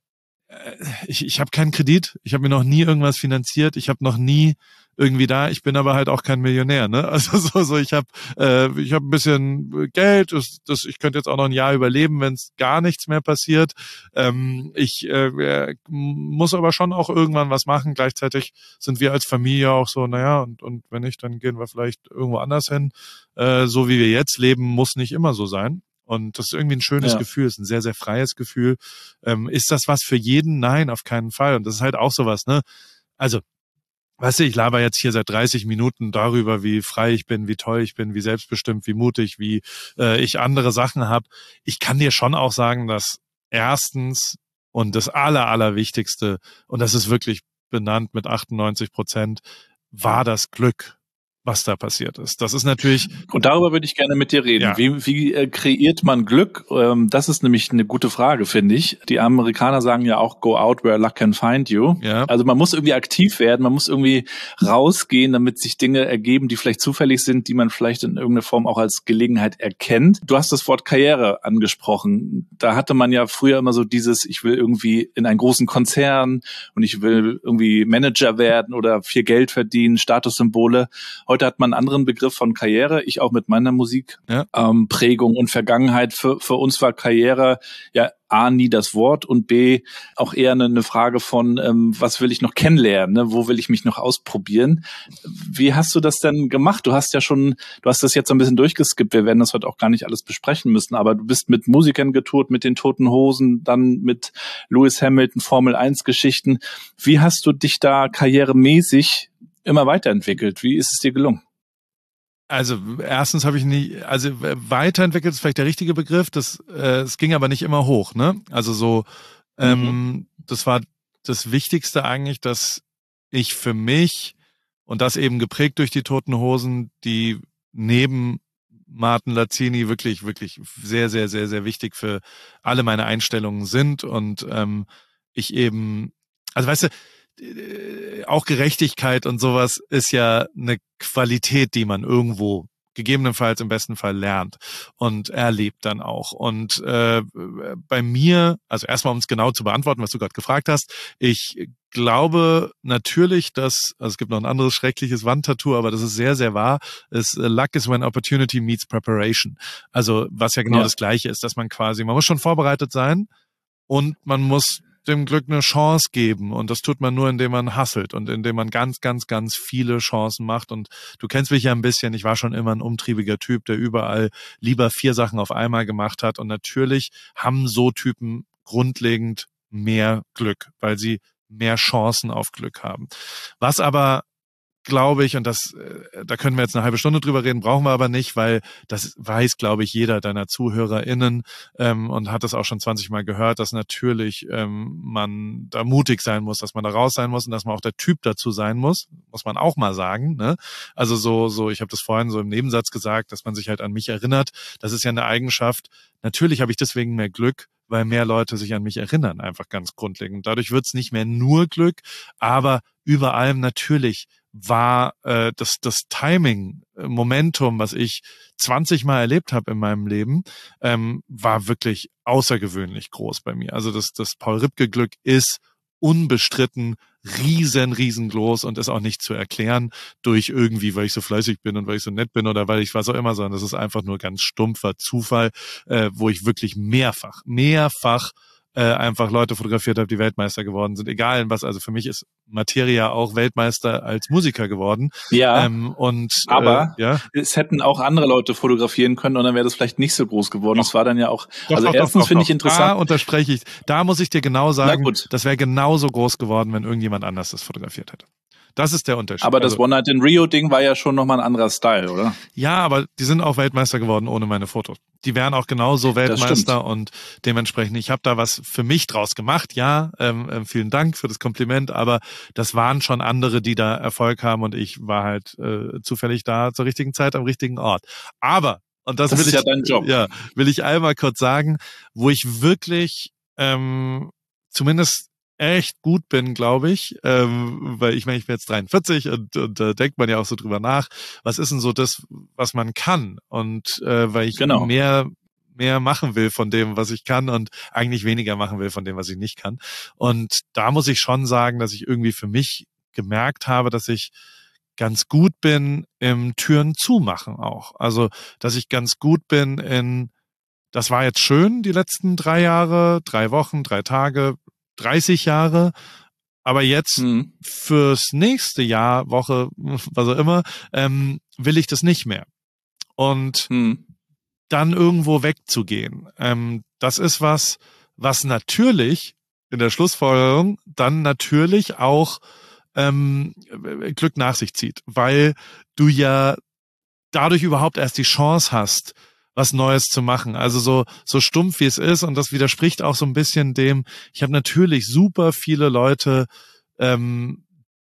ich ich habe keinen Kredit, ich habe mir noch nie irgendwas finanziert, ich habe noch nie irgendwie da, ich bin aber halt auch kein Millionär, ne? Also so so ich habe äh, ich habe ein bisschen Geld, das, das ich könnte jetzt auch noch ein Jahr überleben, wenn es gar nichts mehr passiert. Ähm, ich äh, muss aber schon auch irgendwann was machen. Gleichzeitig sind wir als Familie auch so, naja, und und wenn nicht, dann gehen wir vielleicht irgendwo anders hin. Äh, so wie wir jetzt leben, muss nicht immer so sein. Und das ist irgendwie ein schönes ja. Gefühl, ist ein sehr, sehr freies Gefühl. Ähm, ist das was für jeden? Nein, auf keinen Fall. Und das ist halt auch sowas, ne? Also, weißt du, ich laber jetzt hier seit dreißig Minuten darüber, wie frei ich bin, wie toll ich bin, wie selbstbestimmt, wie mutig, wie äh, ich andere Sachen habe. Ich kann dir schon auch sagen, dass erstens und das Aller, Allerwichtigste, und das ist wirklich benannt mit achtundneunzig Prozent, war das Glück, was da passiert ist. Das ist natürlich... Und darüber würde ich gerne mit dir reden. Ja. Wie, wie äh, kreiert man Glück? Ähm, das ist nämlich eine gute Frage, finde ich. Die Amerikaner sagen ja auch, go out where luck can find you. Ja. Also man muss irgendwie aktiv werden, man muss irgendwie rausgehen, damit sich Dinge ergeben, die vielleicht zufällig sind, die man vielleicht in irgendeiner Form auch als Gelegenheit erkennt. Du hast das Wort Karriere angesprochen. Da hatte man ja früher immer so dieses, ich will irgendwie in einen großen Konzern und ich will irgendwie Manager werden oder viel Geld verdienen, Statussymbole. Heute hat man einen anderen Begriff von Karriere, ich auch mit meiner Musik, ja. ähm, Prägung und Vergangenheit. Für, für uns war Karriere ja A, nie das Wort und B, auch eher eine, eine Frage von, ähm, was will ich noch kennenlernen, ne? Wo will ich mich noch ausprobieren? Wie hast du das denn gemacht? Du hast ja schon, du hast das jetzt so ein bisschen durchgeskippt, wir werden das heute auch gar nicht alles besprechen müssen, aber du bist mit Musikern getourt, mit den Toten Hosen, dann mit Lewis Hamilton, Formel eins Geschichten. Wie hast du dich da karrieremäßig immer weiterentwickelt? Wie ist es dir gelungen? Also erstens habe ich nie, also weiterentwickelt ist vielleicht der richtige Begriff, das äh, es ging aber nicht immer hoch, ne? Also so, ähm, mhm. das war das Wichtigste eigentlich, dass ich für mich, und das eben geprägt durch die Toten Hosen, die neben Martin Lazzini wirklich, wirklich sehr, sehr, sehr, sehr wichtig für alle meine Einstellungen sind und ähm, ich eben, also weißt du, auch Gerechtigkeit und sowas ist ja eine Qualität, die man irgendwo gegebenenfalls im besten Fall lernt und erlebt dann auch. Und äh, bei mir, also erstmal um es genau zu beantworten, was du gerade gefragt hast, ich glaube natürlich, dass, also es gibt noch ein anderes schreckliches Wandtattoo, aber das ist sehr, sehr wahr, ist uh, Luck is when opportunity meets preparation. Also was ja genau ja. das Gleiche ist, dass man quasi, man muss schon vorbereitet sein, und man muss dem Glück eine Chance geben und das tut man nur, indem man hustelt und indem man ganz, ganz, ganz viele Chancen macht und du kennst mich ja ein bisschen, ich war schon immer ein umtriebiger Typ, der überall lieber vier Sachen auf einmal gemacht hat und natürlich haben so Typen grundlegend mehr Glück, weil sie mehr Chancen auf Glück haben. Was aber glaube ich, und das, da können wir jetzt eine halbe Stunde drüber reden, brauchen wir aber nicht, weil das weiß, glaube ich, jeder deiner ZuhörerInnen ähm, und hat das auch schon zwanzig Mal gehört, dass natürlich ähm, man da mutig sein muss, dass man da raus sein muss und dass man auch der Typ dazu sein muss, muss man auch mal sagen. Ne? Also so, so, ich habe das vorhin so im Nebensatz gesagt, dass man sich halt an mich erinnert. Das ist ja eine Eigenschaft. Natürlich habe ich deswegen mehr Glück, weil mehr Leute sich an mich erinnern, einfach ganz grundlegend. Dadurch wird es nicht mehr nur Glück, aber über allem natürlich war äh, das das Timing, Momentum, was ich zwanzig Mal erlebt habe in meinem Leben, ähm, war wirklich außergewöhnlich groß bei mir. Also das das Paul-Ripke-Glück ist unbestritten riesen, riesengroß und ist auch nicht zu erklären durch irgendwie, weil ich so fleißig bin und weil ich so nett bin oder weil ich was auch immer, sondern das ist einfach nur ganz stumpfer Zufall, äh, wo ich wirklich mehrfach, mehrfach äh, einfach Leute fotografiert habe, die Weltmeister geworden sind. Egal in was, also für mich ist Materia auch Weltmeister als Musiker geworden. Ja, ähm, und aber äh, ja. es hätten auch andere Leute fotografieren können und dann wäre das vielleicht nicht so groß geworden. Doch. Das war dann ja auch, Doch, also doch, erstens doch, finde doch, ich interessant. Da unterspreche ich, da muss ich dir genau sagen, gut. das wäre genauso groß geworden, wenn irgendjemand anders das fotografiert hätte. Das ist der Unterschied. Aber das also, One Night in Rio Ding war ja schon nochmal ein anderer Style, oder? Ja, aber die sind auch Weltmeister geworden ohne meine Fotos. Die wären auch genauso Weltmeister und dementsprechend, ich habe da was für mich draus gemacht, ja, ähm, äh, vielen Dank für das Kompliment, aber das waren schon andere, die da Erfolg haben und ich war halt äh, zufällig da zur richtigen Zeit am richtigen Ort. Aber, und das, das will ist ich, ja dein Job. Ja, will ich einmal kurz sagen, wo ich wirklich ähm, zumindest echt gut bin, glaube ich, ähm, weil ich meine, ich bin jetzt dreiundvierzig und, und da denkt man ja auch so drüber nach, was ist denn so das, was man kann und äh, weil ich genau. mehr mehr machen will von dem, was ich kann und eigentlich weniger machen will von dem, was ich nicht kann. Und da muss ich schon sagen, dass ich irgendwie für mich gemerkt habe, dass ich ganz gut bin im Türen zumachen auch. Also, dass ich ganz gut bin in, das war jetzt schön, die letzten drei Jahre, drei Wochen, drei Tage, dreißig Jahre, aber jetzt mhm. fürs nächste Jahr, Woche, was auch immer, ähm, will ich das nicht mehr. Und mhm. dann irgendwo wegzugehen, ähm, das ist was, was natürlich in der Schlussfolgerung dann natürlich auch ähm, Glück nach sich zieht, weil du ja dadurch überhaupt erst die Chance hast, was Neues zu machen. Also so so stumpf wie es ist und das widerspricht auch so ein bisschen dem, ich habe natürlich super viele Leute, ähm,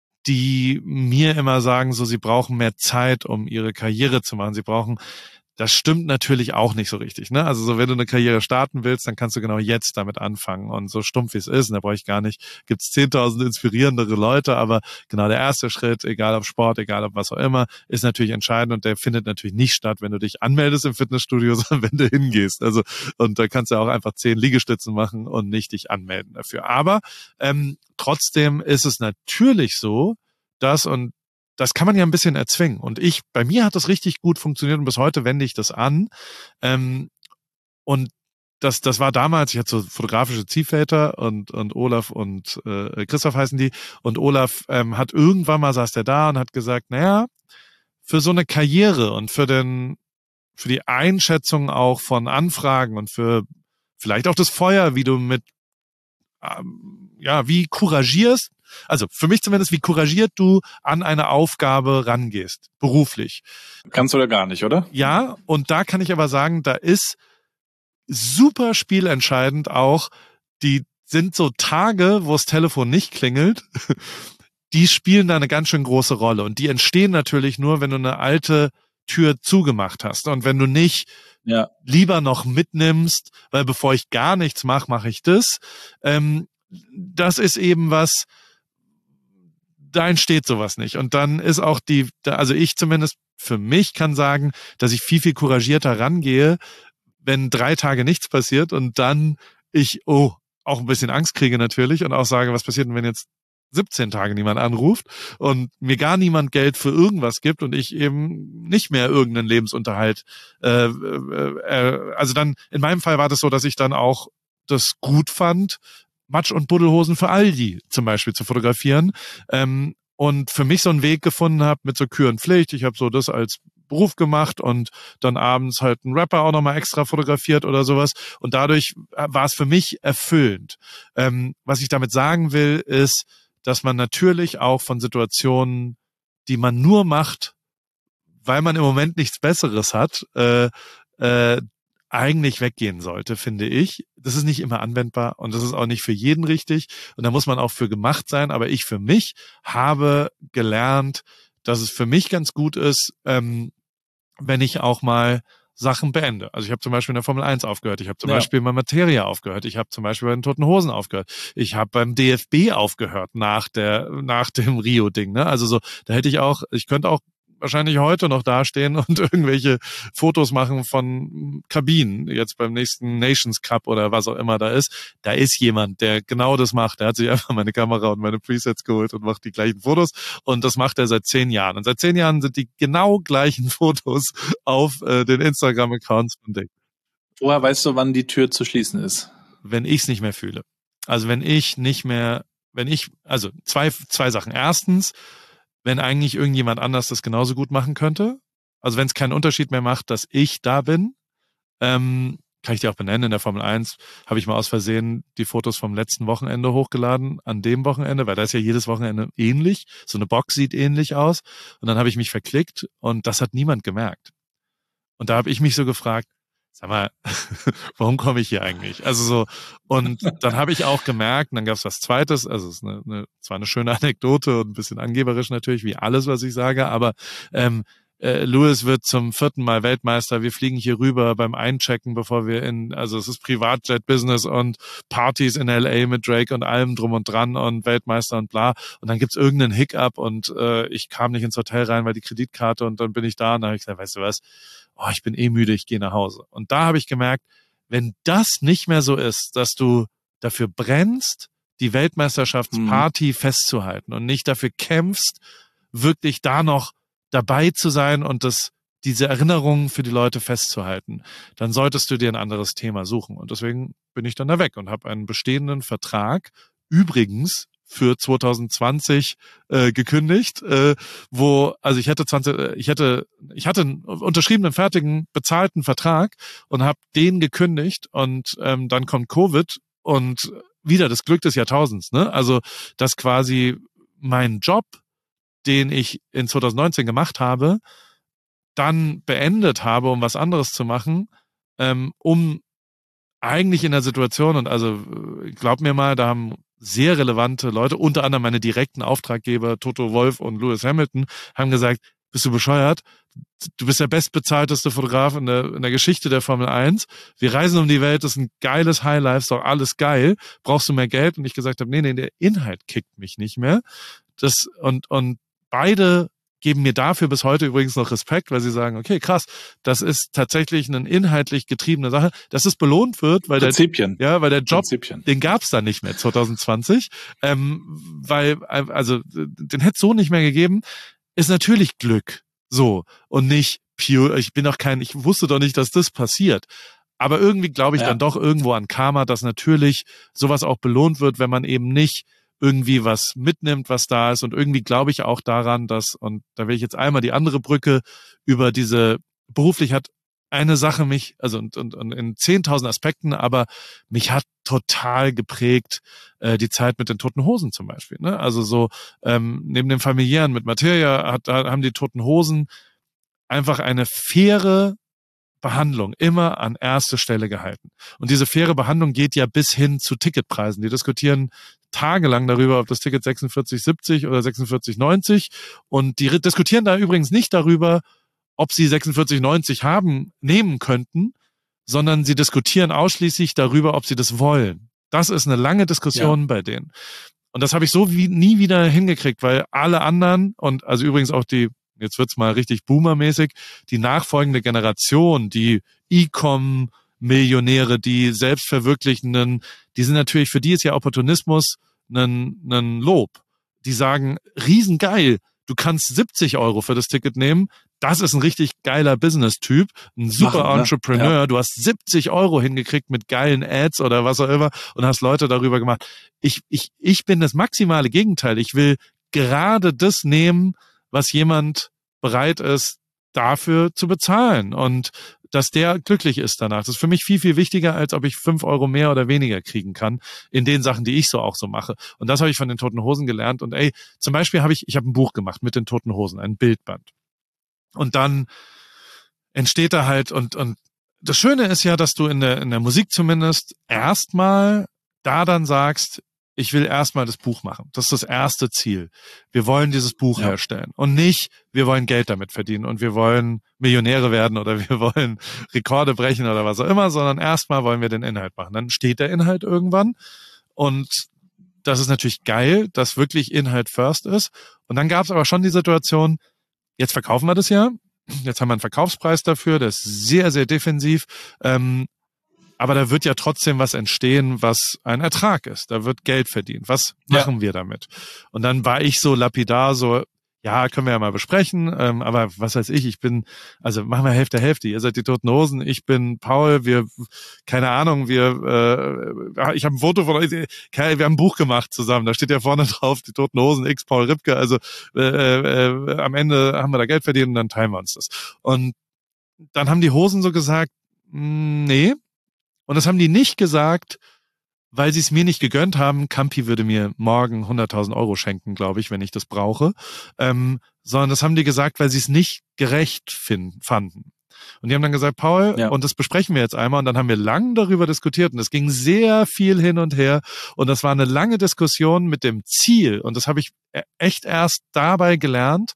die mir immer sagen, so sie brauchen mehr Zeit, um ihre Karriere zu machen. Sie brauchen, das stimmt natürlich auch nicht so richtig, ne? Also so, wenn du eine Karriere starten willst, dann kannst du genau jetzt damit anfangen. Und so stumpf wie es ist, und da brauche ich gar nicht, gibt's zehntausend inspirierendere Leute, aber genau der erste Schritt, egal ob Sport, egal ob was auch immer, ist natürlich entscheidend und der findet natürlich nicht statt, wenn du dich anmeldest im Fitnessstudio, sondern wenn du hingehst. Also, und da kannst du auch einfach zehn Liegestützen machen und nicht dich anmelden dafür. Aber ähm, trotzdem ist es natürlich so, dass, und das kann man ja ein bisschen erzwingen. Und ich, bei mir hat das richtig gut funktioniert und bis heute wende ich das an. Ähm, und das, das war damals, ich hatte so fotografische Ziehväter und, und Olaf und äh, Christoph heißen die. Und Olaf ähm, hat irgendwann mal, saß der da und hat gesagt, naja, für so eine Karriere und für den, für die Einschätzung auch von Anfragen und für vielleicht auch das Feuer, wie du mit, ähm, ja, wie couragierst, also für mich zumindest, wie couragiert du an eine Aufgabe rangehst, beruflich. Kannst du oder gar nicht, oder? Ja, und da kann ich aber sagen, da ist super spielentscheidend auch, die sind so Tage, wo das Telefon nicht klingelt, die spielen da eine ganz schön große Rolle. Und die entstehen natürlich nur, wenn du eine alte Tür zugemacht hast und wenn du nicht ja. lieber noch mitnimmst, weil bevor ich gar nichts mache, mache ich das. Ähm, das ist eben was, da entsteht sowas nicht. Und dann ist auch die, also ich zumindest für mich kann sagen, dass ich viel, viel couragierter rangehe, wenn drei Tage nichts passiert und dann ich, oh, auch ein bisschen Angst kriege natürlich und auch sage, was passiert denn, wenn jetzt siebzehn Tage niemand anruft und mir gar niemand Geld für irgendwas gibt und ich eben nicht mehr irgendeinen Lebensunterhalt, äh, äh, also dann, in meinem Fall war das so, dass ich dann auch das gut fand, Matsch- und Buddelhosen für Aldi zum Beispiel zu fotografieren. Ähm, und für mich so einen Weg gefunden habe mit so Kür und Pflicht. Ich habe so das als Beruf gemacht und dann abends halt einen Rapper auch nochmal extra fotografiert oder sowas. Und dadurch war es für mich erfüllend. Ähm, was ich damit sagen will, ist, dass man natürlich auch von Situationen, die man nur macht, weil man im Moment nichts Besseres hat, äh, äh, eigentlich weggehen sollte, finde ich. Das ist nicht immer anwendbar und das ist auch nicht für jeden richtig und da muss man auch für gemacht sein, aber ich für mich habe gelernt, dass es für mich ganz gut ist, ähm, wenn ich auch mal Sachen beende. Also ich habe zum Beispiel in der Formel eins aufgehört, ich habe zum ja. Beispiel bei Materia aufgehört, ich habe zum Beispiel bei den Toten Hosen aufgehört, ich habe beim D F B aufgehört nach der nach dem Rio-Ding. Ne? Also so, da hätte ich auch, ich könnte auch wahrscheinlich heute noch dastehen und irgendwelche Fotos machen von Kabinen, jetzt beim nächsten Nations Cup oder was auch immer da ist. Da ist jemand, der genau das macht. Der hat sich einfach meine Kamera und meine Presets geholt und macht die gleichen Fotos. Und das macht er seit zehn Jahren. Und seit zehn Jahren sind die genau gleichen Fotos auf äh, den Instagram-Accounts von Dick. Woher weißt du, wann die Tür zu schließen ist? Wenn ich es nicht mehr fühle. Also wenn ich nicht mehr, wenn ich, also zwei, zwei Sachen. Erstens, wenn eigentlich irgendjemand anders das genauso gut machen könnte. Also wenn es keinen Unterschied mehr macht, dass ich da bin, ähm, kann ich dir auch benennen, in der Formel eins habe ich mal aus Versehen die Fotos vom letzten Wochenende hochgeladen, an dem Wochenende, weil da ist ja jedes Wochenende ähnlich, so eine Box sieht ähnlich aus und dann habe ich mich verklickt und das hat niemand gemerkt. Und da habe ich mich so gefragt, sag mal, warum komme ich hier eigentlich? Also so, und dann habe ich auch gemerkt, und dann gab es was Zweites, also es ist eine, eine, zwar eine schöne Anekdote und ein bisschen angeberisch natürlich, wie alles, was ich sage, aber ähm, äh, Lewis wird zum vierten Mal Weltmeister, wir fliegen hier rüber beim Einchecken, bevor wir in, also es ist Privatjet-Business und Partys in L A mit Drake und allem drum und dran und Weltmeister und bla, und dann gibt's irgendeinen Hiccup und äh, ich kam nicht ins Hotel rein, weil die Kreditkarte, und dann bin ich da und dann habe ich gesagt, weißt du was, oh, ich bin eh müde, ich gehe nach Hause. Und da habe ich gemerkt, wenn das nicht mehr so ist, dass du dafür brennst, die Weltmeisterschaftsparty mhm. festzuhalten und nicht dafür kämpfst, wirklich da noch dabei zu sein und das, diese Erinnerungen für die Leute festzuhalten, dann solltest du dir ein anderes Thema suchen. Und deswegen bin ich dann da weg und habe einen bestehenden Vertrag, übrigens für zwanzig zwanzig äh, gekündigt, äh, wo, also ich hätte zwanzig, ich hätte, ich hatte einen unterschriebenen, fertigen, bezahlten Vertrag und habe den gekündigt und ähm, dann kommt Covid und wieder das Glück des Jahrtausends, ne? Also, dass quasi mein Job, den ich in zwanzig neunzehn gemacht habe, dann beendet habe, um was anderes zu machen, ähm, um eigentlich in der Situation, und also glaub mir mal, da haben sehr relevante Leute, unter anderem meine direkten Auftraggeber Toto Wolff und Lewis Hamilton, haben gesagt, bist du bescheuert? Du bist der bestbezahlteste Fotograf in der, in der Geschichte der Formel eins. Wir reisen um die Welt, das ist ein geiles Highlife, ist doch alles geil. Brauchst du mehr Geld? Und ich gesagt habe, nee, nee, der Inhalt kickt mich nicht mehr. Das, und, und beide geben mir dafür bis heute übrigens noch Respekt, weil sie sagen, okay, krass, das ist tatsächlich eine inhaltlich getriebene Sache, dass es belohnt wird, weil Prinzipien. der, ja, weil der Job, Prinzipien. Den gab's dann nicht mehr zwanzig zwanzig, ähm, weil, also, den hätte es so nicht mehr gegeben, ist natürlich Glück, so, und nicht pure, ich bin doch kein, ich wusste doch nicht, dass das passiert. Aber irgendwie glaube ich ja. dann doch irgendwo an Karma, dass natürlich sowas auch belohnt wird, wenn man eben nicht irgendwie was mitnimmt, was da ist. Und irgendwie glaube ich auch daran, dass, und da will ich jetzt einmal die andere Brücke über diese, beruflich hat eine Sache mich, also und, und, und in zehntausend Aspekten, aber mich hat total geprägt äh, die Zeit mit den Toten Hosen zum Beispiel. Ne? Also so ähm, neben dem Familiären mit Materia hat, da haben die Toten Hosen einfach eine faire Behandlung immer an erste Stelle gehalten. Und diese faire Behandlung geht ja bis hin zu Ticketpreisen. Die diskutieren tagelang darüber, ob das Ticket sechsundvierzig siebzig oder sechsundvierzig neunzig, und die diskutieren da übrigens nicht darüber, ob sie sechsundvierzig neunzig haben, nehmen könnten, sondern sie diskutieren ausschließlich darüber, ob sie das wollen. Das ist eine lange Diskussion ja. bei denen. Und das habe ich so wie nie wieder hingekriegt, weil alle anderen, und also übrigens auch die, jetzt wird's mal richtig boomermäßig, die nachfolgende Generation, die E-Com-Millionäre, die Selbstverwirklichenden, die sind natürlich, für die ist ja Opportunismus ein, ein Lob. Die sagen, riesengeil, du kannst siebzig Euro für das Ticket nehmen. Das ist ein richtig geiler Business-Typ, ein super Machen, ne? Entrepreneur. Ja. Du hast siebzig Euro hingekriegt mit geilen Ads oder was auch immer und hast Leute darüber gemacht. Ich, ich, ich bin das maximale Gegenteil. Ich will gerade das nehmen, was jemand bereit ist, dafür zu bezahlen und dass der glücklich ist danach. Das ist für mich viel, viel wichtiger, als ob ich fünf Euro mehr oder weniger kriegen kann in den Sachen, die ich so auch so mache. Und das habe ich von den Toten Hosen gelernt. Und ey, zum Beispiel habe ich, ich habe ein Buch gemacht mit den Toten Hosen, ein Bildband. Und dann entsteht da halt, und, und das Schöne ist ja, dass du in der, in der Musik zumindest erstmal da dann sagst, ich will erstmal das Buch machen. Das ist das erste Ziel. Wir wollen dieses Buch ja. herstellen. Und nicht, wir wollen Geld damit verdienen und wir wollen Millionäre werden oder wir wollen Rekorde brechen oder was auch immer, sondern erstmal wollen wir den Inhalt machen. Dann steht der Inhalt irgendwann und das ist natürlich geil, dass wirklich Inhalt first ist. Und dann gab es aber schon die Situation, jetzt verkaufen wir das ja. Jetzt haben wir einen Verkaufspreis dafür, der ist sehr, sehr defensiv. Ähm, Aber da wird ja trotzdem was entstehen, was ein Ertrag ist. Da wird Geld verdient. Was machen ja. wir damit? Und dann war ich so lapidar, so, ja, können wir ja mal besprechen. Ähm, aber was weiß ich, ich bin, also machen wir Hälfte, Hälfte. Ihr seid die Toten Hosen, ich bin Paul, wir, keine Ahnung, wir, äh, ich habe ein Foto von euch, wir haben ein Buch gemacht zusammen. Da steht ja vorne drauf, die Toten Hosen, X Paul Ripke. Also äh, äh, am Ende haben wir da Geld verdient und dann teilen wir uns das. Und dann haben die Hosen so gesagt, nee. Und das haben die nicht gesagt, weil sie es mir nicht gegönnt haben. Campi würde mir morgen hunderttausend Euro schenken, glaube ich, wenn ich das brauche. Ähm, sondern das haben die gesagt, weil sie es nicht gerecht finden, fanden. Und die haben dann gesagt, Paul, ja. und das besprechen wir jetzt einmal. Und dann haben wir lang darüber diskutiert. Und es ging sehr viel hin und her. Und das war eine lange Diskussion mit dem Ziel. Und das habe ich echt erst dabei gelernt,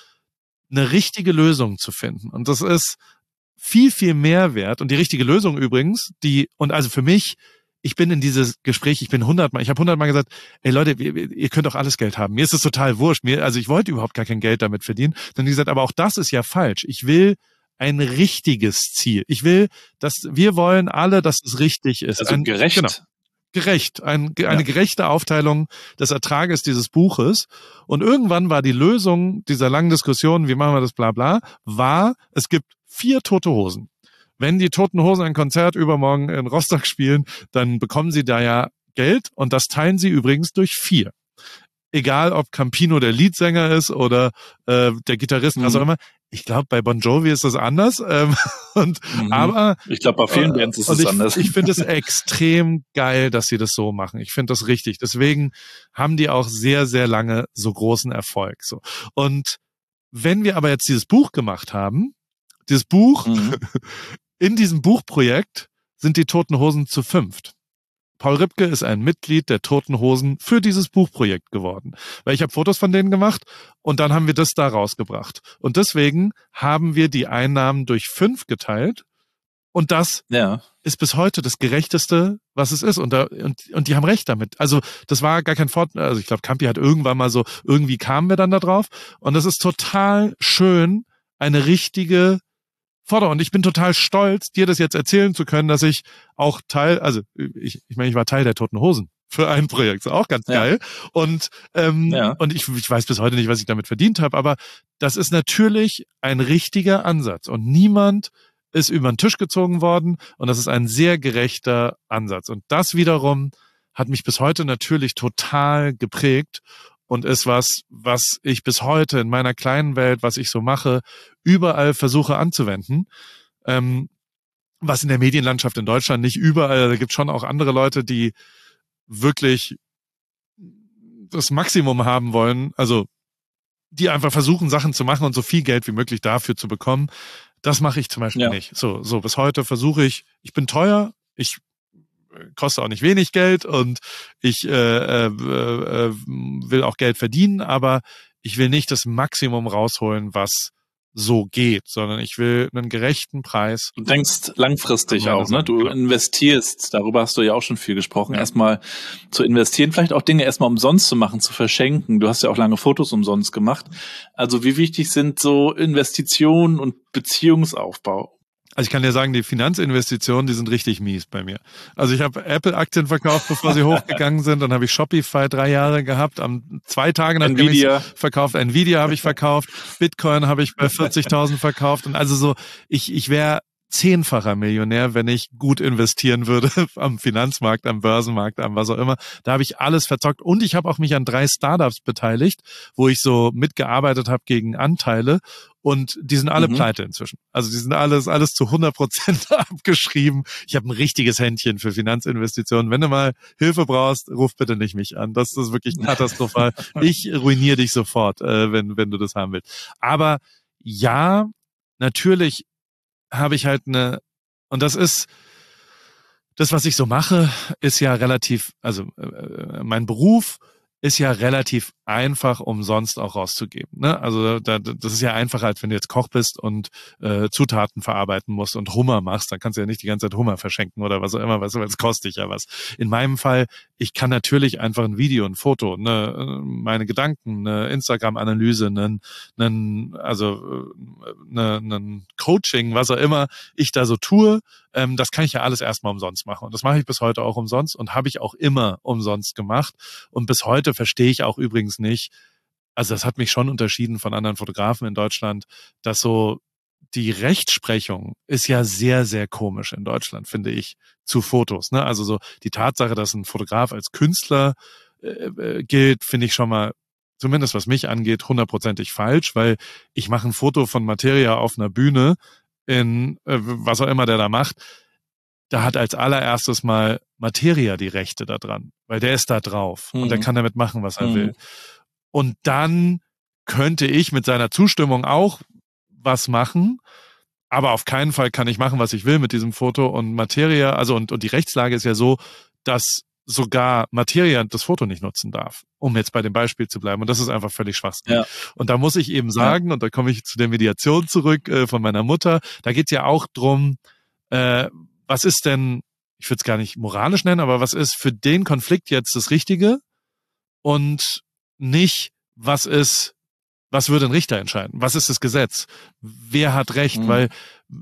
eine richtige Lösung zu finden. Und das ist viel, viel mehr wert. Und die richtige Lösung übrigens, die, und also für mich, ich bin in dieses Gespräch, ich bin hundertmal, ich habe hundertmal gesagt, ey Leute, ihr, ihr könnt doch alles Geld haben. Mir ist es total wurscht. Mir, also ich wollte überhaupt gar kein Geld damit verdienen. Dann haben die gesagt, aber auch das ist ja falsch. Ich will ein richtiges Ziel. Ich will, dass wir wollen alle, dass es richtig ist. Also ein, gerecht. Genau. Gerecht, ein, eine ja. gerechte Aufteilung des Ertrages dieses Buches. Und irgendwann war die Lösung dieser langen Diskussion, wie machen wir das, bla bla, war, es gibt vier Tote Hosen. Wenn die Toten Hosen ein Konzert übermorgen in Rostock spielen, dann bekommen sie da ja Geld und das teilen sie übrigens durch vier. Egal, ob Campino der Leadsänger ist oder äh, der Gitarrist, mhm. was auch immer. Ich glaube, bei Bon Jovi ist das anders. Ähm, und mhm. aber ich glaube, bei vielen Bands ist es ich, anders. Ich finde es extrem geil, dass sie das so machen. Ich finde das richtig. Deswegen haben die auch sehr, sehr lange so großen Erfolg. So. Und wenn wir aber jetzt dieses Buch gemacht haben, dieses Buch, mhm. in diesem Buchprojekt sind die Toten Hosen zu fünft. Paul Ripke ist ein Mitglied der Toten Hosen für dieses Buchprojekt geworden. Weil ich habe Fotos von denen gemacht und dann haben wir das da rausgebracht. Und deswegen haben wir die Einnahmen durch fünf geteilt und das ja. ist bis heute das Gerechteste, was es ist. Und, da, und, und die haben recht damit. Also das war gar kein Fort... Also ich glaube, Campi hat irgendwann mal so, irgendwie kamen wir dann da drauf. Und das ist total schön, eine richtige Vorder. Und ich bin total stolz, dir das jetzt erzählen zu können, dass ich auch Teil, also ich, ich meine, ich war Teil der Toten Hosen für ein Projekt, ist auch ganz ja. geil. Und ähm, ja. und ich, ich weiß bis heute nicht, was ich damit verdient habe, aber das ist natürlich ein richtiger Ansatz und niemand ist über den Tisch gezogen worden und das ist ein sehr gerechter Ansatz. Und das wiederum hat mich bis heute natürlich total geprägt. Und ist was, was ich bis heute in meiner kleinen Welt, was ich so mache, überall versuche anzuwenden. Ähm, was in der Medienlandschaft in Deutschland nicht überall, da gibt es schon auch andere Leute, die wirklich das Maximum haben wollen, also die einfach versuchen, Sachen zu machen und so viel Geld wie möglich dafür zu bekommen. Das mache ich zum Beispiel ja. nicht. So, so bis heute versuche ich, ich bin teuer, ich kostet auch nicht wenig Geld und ich äh, äh, äh, will auch Geld verdienen, aber ich will nicht das Maximum rausholen, was so geht, sondern ich will einen gerechten Preis. Du denkst langfristig auch, ne? Du investierst, darüber hast du ja auch schon viel gesprochen, ja. erstmal zu investieren, vielleicht auch Dinge erstmal umsonst zu machen, zu verschenken. Du hast ja auch lange Fotos umsonst gemacht. Also wie wichtig sind so Investitionen und Beziehungsaufbau? Also ich kann dir sagen, die Finanzinvestitionen, die sind richtig mies bei mir. Also ich habe Apple-Aktien verkauft, bevor sie hochgegangen sind. Dann habe ich Shopify drei Jahre gehabt. Am zwei Tage nachdem ich verkauft, Nvidia habe ich verkauft, Bitcoin habe ich bei vierzigtausend verkauft. Und also so, ich ich wäre zehnfacher Millionär, wenn ich gut investieren würde am Finanzmarkt, am Börsenmarkt, am was auch immer. Da habe ich alles verzockt. Und ich habe auch mich an drei Startups beteiligt, wo ich so mitgearbeitet habe gegen Anteile. Und die sind alle mhm. pleite inzwischen. Also die sind alles alles zu hundert Prozent abgeschrieben. Ich habe ein richtiges Händchen für Finanzinvestitionen. Wenn du mal Hilfe brauchst, ruf bitte nicht mich an. Das ist wirklich katastrophal. Ich ruiniere dich sofort, äh, wenn wenn du das haben willst. Aber ja, natürlich habe ich halt eine, und das ist, das, was ich so mache, ist ja relativ, also äh, mein Beruf ist ja relativ einfach umsonst auch rauszugeben. Ne? Also da, das ist ja einfacher, als wenn du jetzt Koch bist und äh, Zutaten verarbeiten musst und Hummer machst. Dann kannst du ja nicht die ganze Zeit Hummer verschenken oder was auch immer, was, das kostet ja was. In meinem Fall, ich kann natürlich einfach ein Video, ein Foto, ne, meine Gedanken, eine Instagram-Analyse, einen, einen, also eine, einen Coaching, was auch immer ich da so tue, ähm, das kann ich ja alles erstmal umsonst machen. Und das mache ich bis heute auch umsonst und habe ich auch immer umsonst gemacht. Und bis heute verstehe ich auch übrigens nicht, also das hat mich schon unterschieden von anderen Fotografen in Deutschland, dass so die Rechtsprechung ist ja sehr, sehr komisch in Deutschland, finde ich, zu Fotos. Ne? Also so die Tatsache, dass ein Fotograf als Künstler äh, gilt, finde ich schon mal, zumindest was mich angeht, hundertprozentig falsch, weil ich mache ein Foto von Materia auf einer Bühne in äh, was auch immer der da macht. Da hat als allererstes mal Materia die Rechte da dran, weil der ist da drauf mhm. und der kann damit machen, was er mhm. will. Und dann könnte ich mit seiner Zustimmung auch was machen, aber auf keinen Fall kann ich machen, was ich will mit diesem Foto. Und Materia, also und, und die Rechtslage ist ja so, dass sogar Materia das Foto nicht nutzen darf, um jetzt bei dem Beispiel zu bleiben. Und das ist einfach völlig schwachsinnig. Ja. Und da muss ich eben sagen, ja. und da komme ich zu der Mediation zurück äh, von meiner Mutter, da geht es ja auch drum, äh, was ist denn, ich würde es gar nicht moralisch nennen, aber was ist für den Konflikt jetzt das Richtige und nicht, was ist, was würde ein Richter entscheiden? Was ist das Gesetz? Wer hat Recht? Mhm. Weil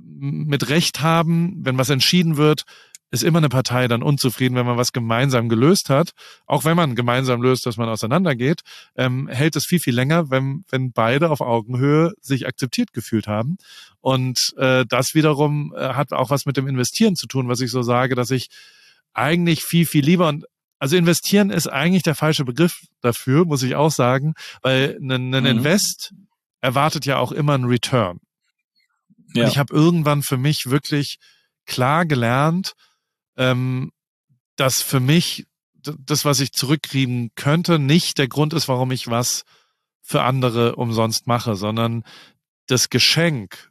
mit Recht haben, wenn was entschieden wird, ist immer eine Partei dann unzufrieden, wenn man was gemeinsam gelöst hat. Auch wenn man gemeinsam löst, dass man auseinandergeht, ähm, hält es viel, viel länger, wenn, wenn beide auf Augenhöhe sich akzeptiert gefühlt haben. Und äh, das wiederum äh, hat auch was mit dem Investieren zu tun, was ich so sage, dass ich eigentlich viel, viel lieber und also investieren ist eigentlich der falsche Begriff dafür, muss ich auch sagen, weil ein, ein mhm. Invest erwartet ja auch immer einen Return. Ja. Und ich habe irgendwann für mich wirklich klar gelernt, ähm, dass für mich das, was ich zurückkriegen könnte, nicht der Grund ist, warum ich was für andere umsonst mache, sondern das Geschenk,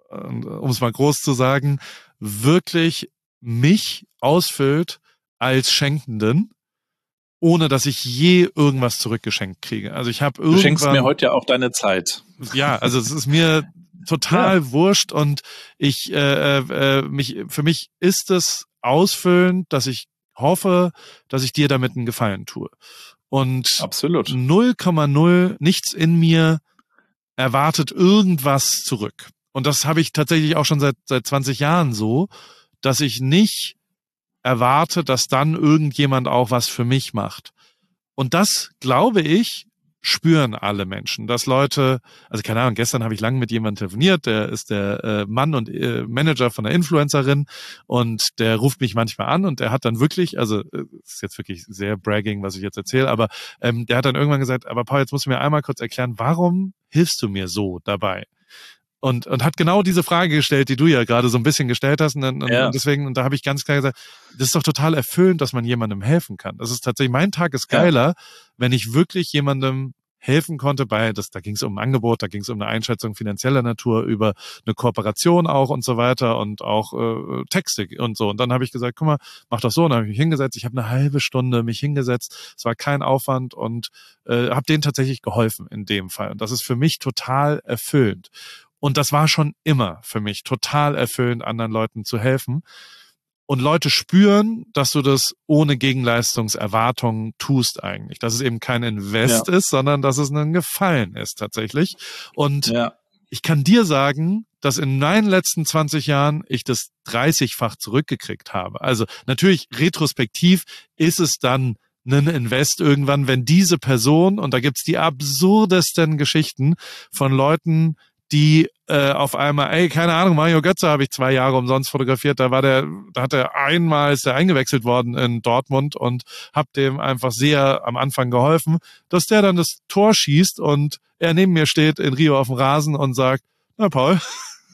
um es mal groß zu sagen, wirklich mich ausfüllt als Schenkenden, ohne dass ich je irgendwas zurückgeschenkt kriege. Also ich habe irgendwann... Du schenkst mir heute ja auch deine Zeit. Ja, also es ist mir total ja. wurscht und ich äh, äh, mich für mich ist es ausfüllend, dass ich hoffe, dass ich dir damit einen Gefallen tue. Und absolut null Komma null nichts in mir erwartet irgendwas zurück. Und das habe ich tatsächlich auch schon seit seit zwanzig Jahren so, dass ich nicht erwarte, dass dann irgendjemand auch was für mich macht. Und das, glaube ich, spüren alle Menschen, dass Leute, also keine Ahnung, gestern habe ich lange mit jemandem telefoniert, der ist der äh, Mann und äh, Manager von einer Influencerin und der ruft mich manchmal an und der hat dann wirklich, also äh, ist jetzt wirklich sehr bragging, was ich jetzt erzähle, aber ähm, der hat dann irgendwann gesagt, aber Paul, jetzt musst du mir einmal kurz erklären, warum hilfst du mir so dabei? Und, und hat genau diese Frage gestellt, die du ja gerade so ein bisschen gestellt hast. Und, und, ja. und deswegen, und da habe ich ganz klar gesagt, das ist doch total erfüllend, dass man jemandem helfen kann. Das ist tatsächlich, mein Tag ist geiler, ja. wenn ich wirklich jemandem helfen konnte bei, das, da ging es um ein Angebot, da ging es um eine Einschätzung finanzieller Natur, über eine Kooperation auch und so weiter und auch äh, Texte und so. Und dann habe ich gesagt, guck mal, mach doch so. Und dann habe ich mich hingesetzt. Ich habe eine halbe Stunde mich hingesetzt. Es war kein Aufwand und äh, habe denen tatsächlich geholfen in dem Fall. Und das ist für mich total erfüllend. Und das war schon immer für mich total erfüllend, anderen Leuten zu helfen. Und Leute spüren, dass du das ohne Gegenleistungserwartung tust eigentlich. Dass es eben kein Invest ja. ist, sondern dass es ein Gefallen ist tatsächlich. Und ja. ich kann dir sagen, dass in meinen letzten zwanzig Jahren ich das dreißigfach zurückgekriegt habe. Also natürlich retrospektiv ist es dann ein Invest irgendwann, wenn diese Person, und da gibt's die absurdesten Geschichten von Leuten, die äh, auf einmal, ey, keine Ahnung, Mario Götze habe ich zwei Jahre umsonst fotografiert, da war der, da hat er einmal, ist er eingewechselt worden in Dortmund und hab dem einfach sehr am Anfang geholfen, dass der dann das Tor schießt und er neben mir steht in Rio auf dem Rasen und sagt, na Paul,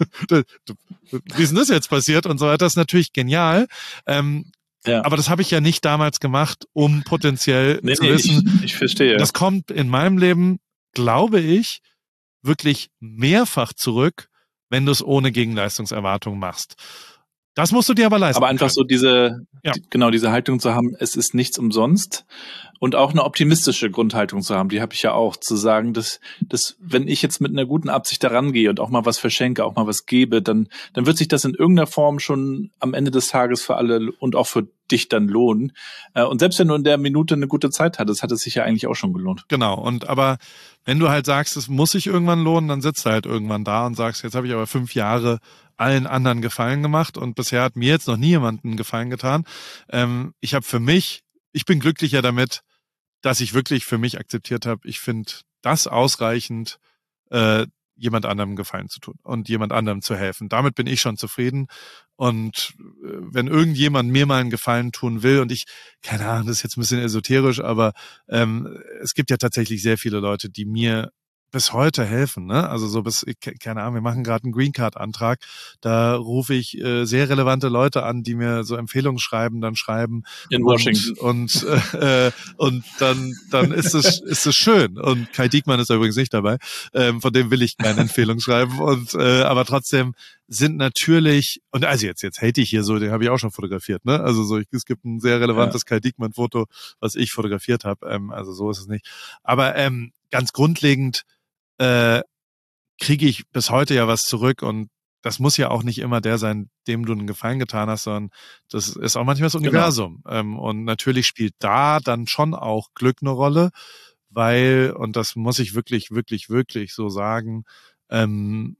wie ist denn das jetzt passiert und so weiter, das ist natürlich genial. Ähm, Ja. Aber das habe ich ja nicht damals gemacht, um potenziell nee, zu nee, wissen. Ich, ich verstehe. Das kommt in meinem Leben, glaube ich, wirklich mehrfach zurück, wenn du es ohne Gegenleistungserwartung machst. Das musst du dir aber leisten. Aber einfach können. so diese, ja. die, genau diese Haltung zu haben, es ist nichts umsonst. Und auch eine optimistische Grundhaltung zu haben, die habe ich ja auch, zu sagen, dass, dass wenn ich jetzt mit einer guten Absicht da rangehe und auch mal was verschenke, auch mal was gebe, dann, dann wird sich das in irgendeiner Form schon am Ende des Tages für alle und auch für dich dann lohnen. Und selbst wenn du in der Minute eine gute Zeit hattest, hat es sich ja eigentlich auch schon gelohnt. Genau. Und aber wenn du halt sagst, es muss sich irgendwann lohnen, dann sitzt du halt irgendwann da und sagst, jetzt habe ich aber fünf Jahre allen anderen Gefallen gemacht und bisher hat mir jetzt noch nie jemanden Gefallen getan. Ähm, ich habe für mich, ich bin glücklicher damit, dass ich wirklich für mich akzeptiert habe, ich finde das ausreichend, äh, jemand anderem Gefallen zu tun und jemand anderem zu helfen. Damit bin ich schon zufrieden. Und äh, wenn irgendjemand mir mal einen Gefallen tun will und ich, keine Ahnung, das ist jetzt ein bisschen esoterisch, aber ähm, es gibt ja tatsächlich sehr viele Leute, die mir bis heute helfen, ne? Also so bis, keine Ahnung, wir machen gerade einen Green Card Antrag, da rufe ich äh, sehr relevante Leute an, die mir so Empfehlungsschreiben dann schreiben. In Washington. Und, und, äh, und dann, dann ist es, ist es schön. Und Kai Diekmann ist da übrigens nicht dabei, ähm, von dem will ich keine Empfehlung schreiben. Und, äh, aber trotzdem sind natürlich, und also jetzt, jetzt hate ich hier so, den habe ich auch schon fotografiert, ne? Also so, ich, es gibt ein sehr relevantes ja. Kai Diekmann Foto, was ich fotografiert habe, ähm, also so ist es nicht. Aber ähm, ganz grundlegend äh, kriege ich bis heute ja was zurück und das muss ja auch nicht immer der sein, dem du einen Gefallen getan hast, sondern das ist auch manchmal das Universum. Genau. Ähm, und natürlich spielt da dann schon auch Glück eine Rolle, weil, und das muss ich wirklich, wirklich, wirklich so sagen, ähm,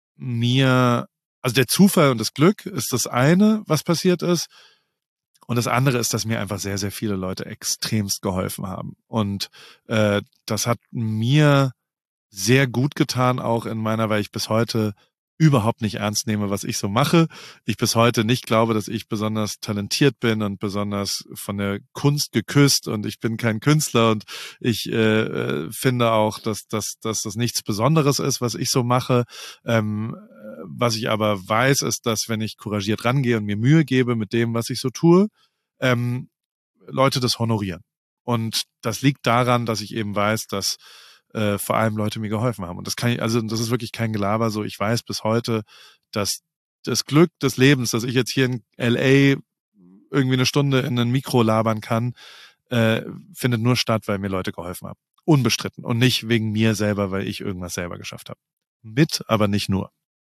mir, also der Zufall und das Glück ist das eine, was passiert ist. Und das andere ist, dass mir einfach sehr, sehr viele Leute extremst geholfen haben. Und äh, das hat mir sehr gut getan, auch in meiner, weil ich bis heute überhaupt nicht ernst nehme, was ich so mache. Ich bis heute nicht glaube, dass ich besonders talentiert bin und besonders von der Kunst geküsst und ich bin kein Künstler und ich äh, finde auch, dass, dass, dass das nichts Besonderes ist, was ich so mache. Ähm, was ich aber weiß, ist, dass wenn ich couragiert rangehe und mir Mühe gebe mit dem, was ich so tue, ähm, Leute das honorieren. Und das liegt daran, dass ich eben weiß, dass Äh, vor allem Leute mir geholfen haben. Und das kann ich, also das ist wirklich kein Gelaber so. Ich weiß bis heute, dass das Glück des Lebens, dass ich jetzt hier in L A irgendwie eine Stunde in ein Mikro labern kann, äh, findet nur statt, weil mir Leute geholfen haben. Unbestritten. Und nicht wegen mir selber, weil ich irgendwas selber geschafft habe. Mit, aber nicht nur.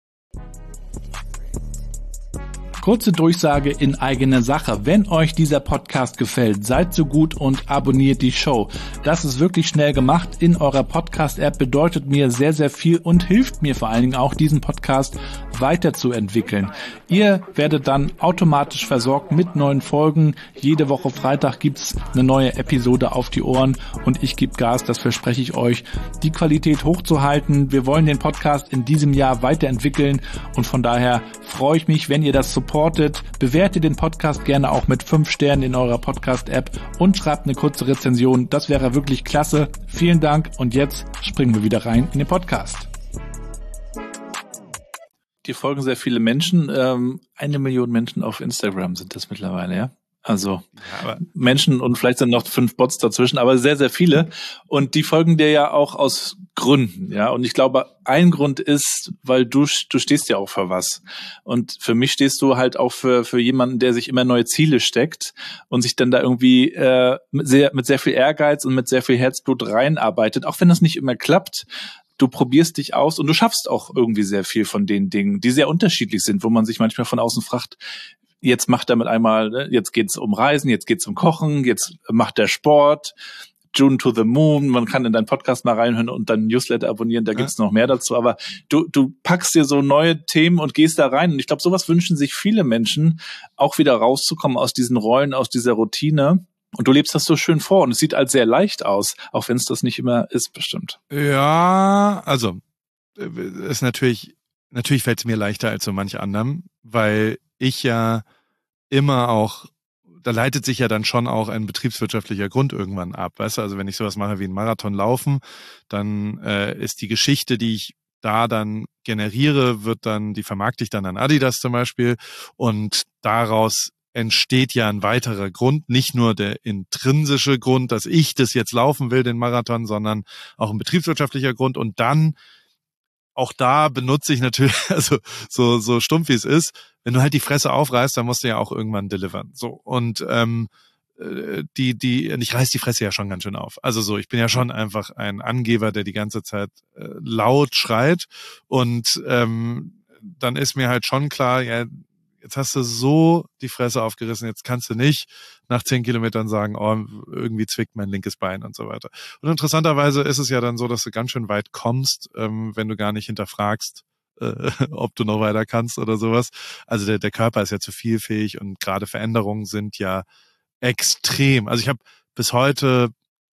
Kurze Durchsage in eigener Sache. Wenn euch dieser Podcast gefällt, seid so gut und abonniert die Show. Das ist wirklich schnell gemacht. In eurer Podcast-App bedeutet mir sehr, sehr viel und hilft mir vor allen Dingen auch, diesen Podcast weiterzuentwickeln. Ihr werdet dann automatisch versorgt mit neuen Folgen. Jede Woche Freitag gibt's eine neue Episode auf die Ohren und ich gebe Gas, das verspreche ich euch, die Qualität hochzuhalten. Wir wollen den Podcast in diesem Jahr weiterentwickeln und von daher freue ich mich, wenn ihr das supportet. Bewertet den Podcast gerne auch mit fünf Sternen in eurer Podcast-App und schreibt eine kurze Rezension. Das wäre wirklich klasse. Vielen Dank und jetzt springen wir wieder rein in den Podcast. Die folgen sehr viele Menschen. Ähm, eine Million Menschen auf Instagram sind das mittlerweile, ja? Also ja, Menschen und vielleicht sind noch fünf Bots dazwischen, aber sehr, sehr viele. Und die folgen dir ja auch aus Gründen, ja. Und ich glaube, ein Grund ist, weil du du stehst ja auch für was. Und für mich stehst du halt auch für für jemanden, der sich immer neue Ziele steckt und sich dann da irgendwie äh, mit sehr mit sehr viel Ehrgeiz und mit sehr viel Herzblut reinarbeitet, auch wenn das nicht immer klappt. Du probierst dich aus und du schaffst auch irgendwie sehr viel von den Dingen, die sehr unterschiedlich sind, wo man sich manchmal von außen fragt, jetzt macht er mit einmal, ne, jetzt geht's um Reisen, jetzt geht's um Kochen, jetzt macht er Sport. June to the Moon. Man kann in deinen Podcast mal reinhören und dann Newsletter abonnieren. Da ja. gibt's noch mehr dazu. Aber du, du packst dir so neue Themen und gehst da rein. Und ich glaube, sowas wünschen sich viele Menschen, auch wieder rauszukommen aus diesen Rollen, aus dieser Routine. Und du lebst das so schön vor. Und es sieht halt sehr leicht aus, auch wenn es das nicht immer ist, bestimmt. Ja, also ist natürlich, natürlich fällt es mir leichter als so manch anderem, weil ich ja immer auch, da leitet sich ja dann schon auch ein betriebswirtschaftlicher Grund irgendwann ab. Weißt du, also wenn ich sowas mache wie einen Marathon laufen, dann äh, ist die Geschichte, die ich da dann generiere, wird dann, die vermarkte ich dann an Adidas zum Beispiel, und daraus entsteht ja ein weiterer Grund, nicht nur der intrinsische Grund, dass ich das jetzt laufen will, den Marathon, sondern auch ein betriebswirtschaftlicher Grund. Und dann, auch da benutze ich natürlich, also so so stumpf wie es ist, wenn du halt die Fresse aufreißt, dann musst du ja auch irgendwann delivern. So, und ähm, die, die, ich reiß die Fresse ja schon ganz schön auf. Also so, ich bin ja schon einfach ein Angeber, der die ganze Zeit äh, laut schreit, und ähm, dann ist mir halt schon klar, ja, jetzt hast du so die Fresse aufgerissen, jetzt kannst du nicht nach zehn Kilometern sagen, oh, irgendwie zwickt mein linkes Bein und so weiter. Und interessanterweise ist es ja dann so, dass du ganz schön weit kommst, ähm, wenn du gar nicht hinterfragst, äh, ob du noch weiter kannst oder sowas. Also der, der Körper ist ja zu vielfähig, und gerade Veränderungen sind ja extrem. Also ich habe bis heute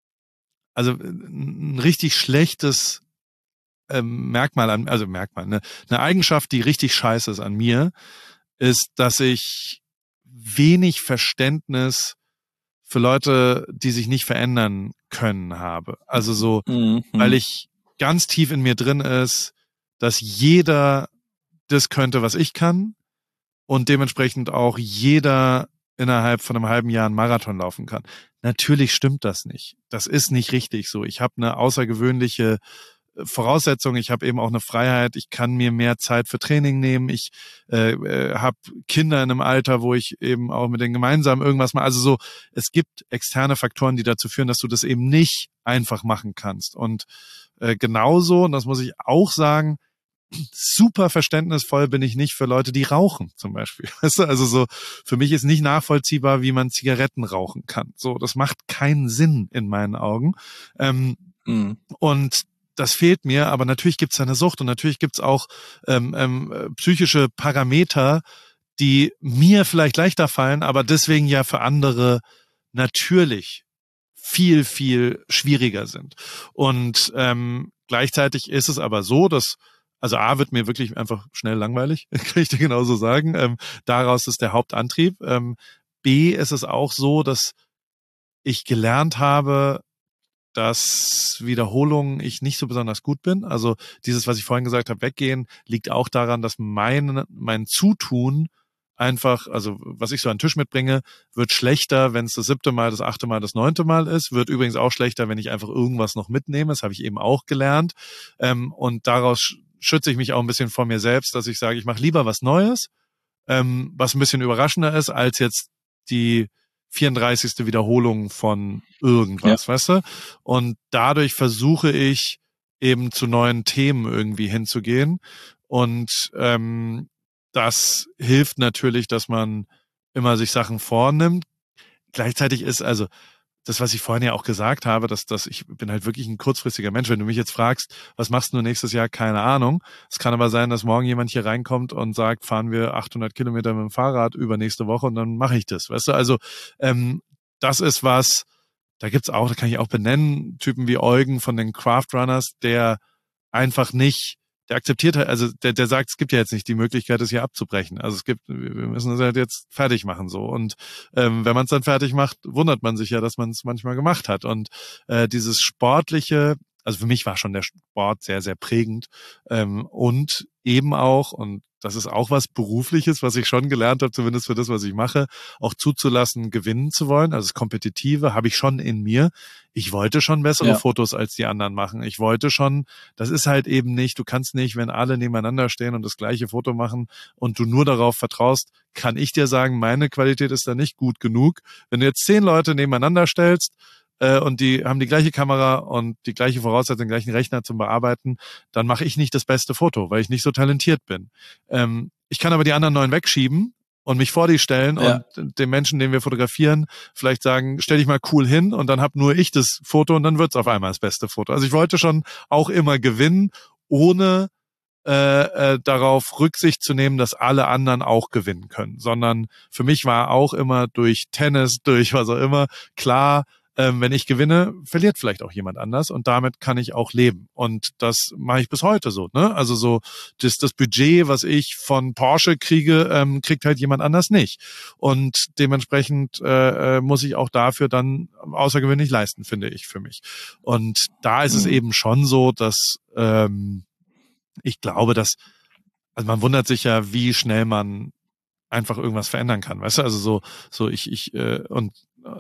also ein richtig schlechtes ähm, Merkmal an, also Merkmal, ne, eine Eigenschaft, die richtig scheiße ist an mir, ist, dass ich wenig Verständnis für Leute, die sich nicht verändern können, habe. Also so, mhm. weil ich ganz tief in mir drin ist, dass jeder das könnte, was ich kann, und dementsprechend auch jeder innerhalb von einem halben Jahr einen Marathon laufen kann. Natürlich stimmt das nicht. Das ist nicht richtig so. Ich habe eine außergewöhnliche Voraussetzung, ich habe eben auch eine Freiheit, ich kann mir mehr Zeit für Training nehmen, ich äh, äh, habe Kinder in einem Alter, wo ich eben auch mit denen gemeinsam irgendwas mache. Also so, es gibt externe Faktoren, die dazu führen, dass du das eben nicht einfach machen kannst. Und äh, genauso, und das muss ich auch sagen, super verständnisvoll bin ich nicht für Leute, die rauchen zum Beispiel. Weißt du? Also so, für mich ist nicht nachvollziehbar, wie man Zigaretten rauchen kann. So, das macht keinen Sinn in meinen Augen. Ähm, mhm. Und das fehlt mir, aber natürlich gibt's da eine Sucht, und natürlich gibt's auch ähm, ähm, psychische Parameter, die mir vielleicht leichter fallen, aber deswegen ja für andere natürlich viel, viel schwieriger sind. Und ähm, gleichzeitig ist es aber so, dass, also A, wird mir wirklich einfach schnell langweilig, kann ich dir genauso sagen. Ähm, daraus ist der Hauptantrieb. Ähm, B, ist es auch so, dass ich gelernt habe, dass Wiederholungen ich nicht so besonders gut bin. Also dieses, was ich vorhin gesagt habe, weggehen, liegt auch daran, dass mein, mein Zutun einfach, also was ich so an den Tisch mitbringe, wird schlechter, wenn es das siebte Mal, das achte Mal, das neunte Mal ist. Wird übrigens auch schlechter, wenn ich einfach irgendwas noch mitnehme. Das habe ich eben auch gelernt. Ähm, und daraus schütze ich mich auch ein bisschen vor mir selbst, dass ich sage, ich mache lieber was Neues, ähm, was ein bisschen überraschender ist, als jetzt die vierunddreißigste Wiederholung von irgendwas, ja. Weißt du? Und dadurch versuche ich eben zu neuen Themen irgendwie hinzugehen. Und ähm, das hilft natürlich, dass man immer sich Sachen vornimmt. Gleichzeitig ist also das, was ich vorhin ja auch gesagt habe, dass, dass ich bin halt wirklich ein kurzfristiger Mensch. Wenn du mich jetzt fragst, was machst du nächstes Jahr? Keine Ahnung. Es kann aber sein, dass morgen jemand hier reinkommt und sagt, fahren wir achthundert Kilometer mit dem Fahrrad übernächste Woche, und dann mache ich das. Weißt du, also ähm, das ist was, da gibt's auch, da kann ich auch benennen, Typen wie Eugen von den Craft Runners, der einfach nicht, der akzeptiert halt, also der, der sagt, es gibt ja jetzt nicht die Möglichkeit, das hier abzubrechen. Also es gibt, wir müssen das halt jetzt fertig machen so. Und ähm, wenn man es dann fertig macht, wundert man sich ja, dass man es manchmal gemacht hat. Und äh, dieses Sportliche, also für mich war schon der Sport sehr, sehr prägend. Ähm, und eben auch, und das ist auch was Berufliches, was ich schon gelernt habe, zumindest für das, was ich mache, auch zuzulassen, gewinnen zu wollen. Also das Kompetitive habe ich schon in mir. Ich wollte schon bessere ja. Fotos als die anderen machen. Ich wollte schon, das ist halt eben nicht, du kannst nicht, wenn alle nebeneinander stehen und das gleiche Foto machen und du nur darauf vertraust, kann ich dir sagen, meine Qualität ist da nicht gut genug. Wenn du jetzt zehn Leute nebeneinander stellst, und die haben die gleiche Kamera und die gleiche Voraussetzung, den gleichen Rechner zum Bearbeiten, dann mache ich nicht das beste Foto, weil ich nicht so talentiert bin. Ähm, ich kann aber die anderen neun wegschieben und mich vor die stellen ja. und dem Menschen, den wir fotografieren, vielleicht sagen, stell dich mal cool hin und dann hab nur ich das Foto und dann wird's auf einmal das beste Foto. Also ich wollte schon auch immer gewinnen, ohne äh, äh, darauf Rücksicht zu nehmen, dass alle anderen auch gewinnen können, sondern für mich war auch immer durch Tennis, durch was auch immer, klar, ähm, wenn ich gewinne, verliert vielleicht auch jemand anders und damit kann ich auch leben. Und das mache ich bis heute so. Ne? Also so das, das Budget, was ich von Porsche kriege, ähm, kriegt halt jemand anders nicht. Und dementsprechend äh, muss ich auch dafür dann außergewöhnlich leisten, finde ich, für mich. Und da ist mhm. es eben schon so, dass ähm, ich glaube, dass, also man wundert sich ja, wie schnell man einfach irgendwas verändern kann, weißt du? Also so, so ich, ich äh, und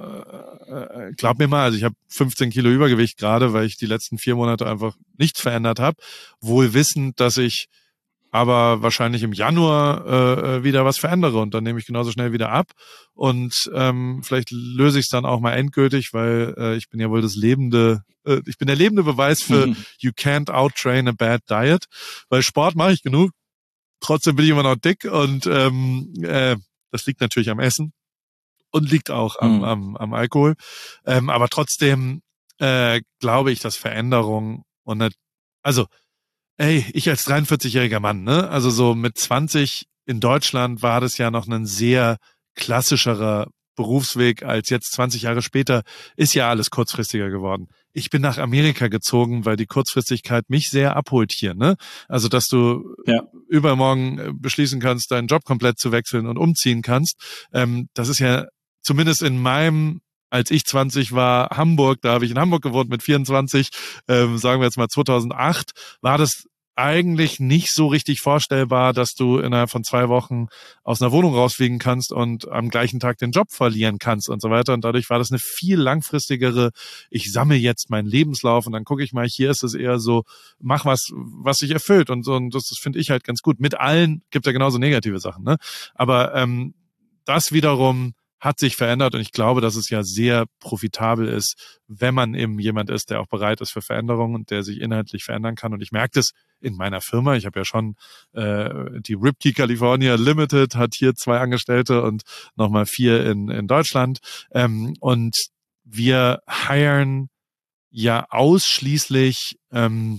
äh, glaub mir mal, also ich habe fünfzehn Kilo Übergewicht gerade, weil ich die letzten vier Monate einfach nichts verändert habe, wohl wissend, dass ich aber wahrscheinlich im Januar äh, wieder was verändere und dann nehme ich genauso schnell wieder ab und ähm, vielleicht löse ich es dann auch mal endgültig, weil äh, ich bin ja wohl das lebende, äh, ich bin der lebende Beweis für mhm. you can't outtrain a bad diet, weil Sport mache ich genug, trotzdem bin ich immer noch dick und ähm, äh, das liegt natürlich am Essen und liegt auch am, mhm. am, am Alkohol, ähm, aber trotzdem äh, glaube ich, dass Veränderung und nicht, also ey, ich als dreiundvierzigjähriger Mann, ne? Also so mit zwanzig in Deutschland war das ja noch ein sehr klassischerer Berufsweg als jetzt zwanzig Jahre später ist ja alles kurzfristiger geworden. Ich bin nach Amerika gezogen, weil die Kurzfristigkeit mich sehr abholt hier, ne? Also, dass du ja. übermorgen beschließen kannst, deinen Job komplett zu wechseln und umziehen kannst, ähm, das ist ja zumindest in meinem als ich zwanzig war, Hamburg, da habe ich in Hamburg gewohnt mit vierundzwanzig, ähm, sagen wir jetzt mal zweitausendacht, war das eigentlich nicht so richtig vorstellbar, dass du innerhalb von zwei Wochen aus einer Wohnung rausfliegen kannst und am gleichen Tag den Job verlieren kannst und so weiter. Und dadurch war das eine viel langfristigere, ich sammle jetzt meinen Lebenslauf und dann gucke ich mal, hier ist es eher so, mach was, was sich erfüllt. Und so, und das, das finde ich halt ganz gut. Mit allen gibt ja genauso negative Sachen, ne? Aber ähm, das wiederum hat sich verändert und ich glaube, dass es ja sehr profitabel ist, wenn man eben jemand ist, der auch bereit ist für Veränderungen und der sich inhaltlich verändern kann. Und ich merke das in meiner Firma. Ich habe ja schon äh, die Ripkey California Limited, hat hier zwei Angestellte und nochmal vier in, in Deutschland. Ähm, und wir hiren ja ausschließlich ähm,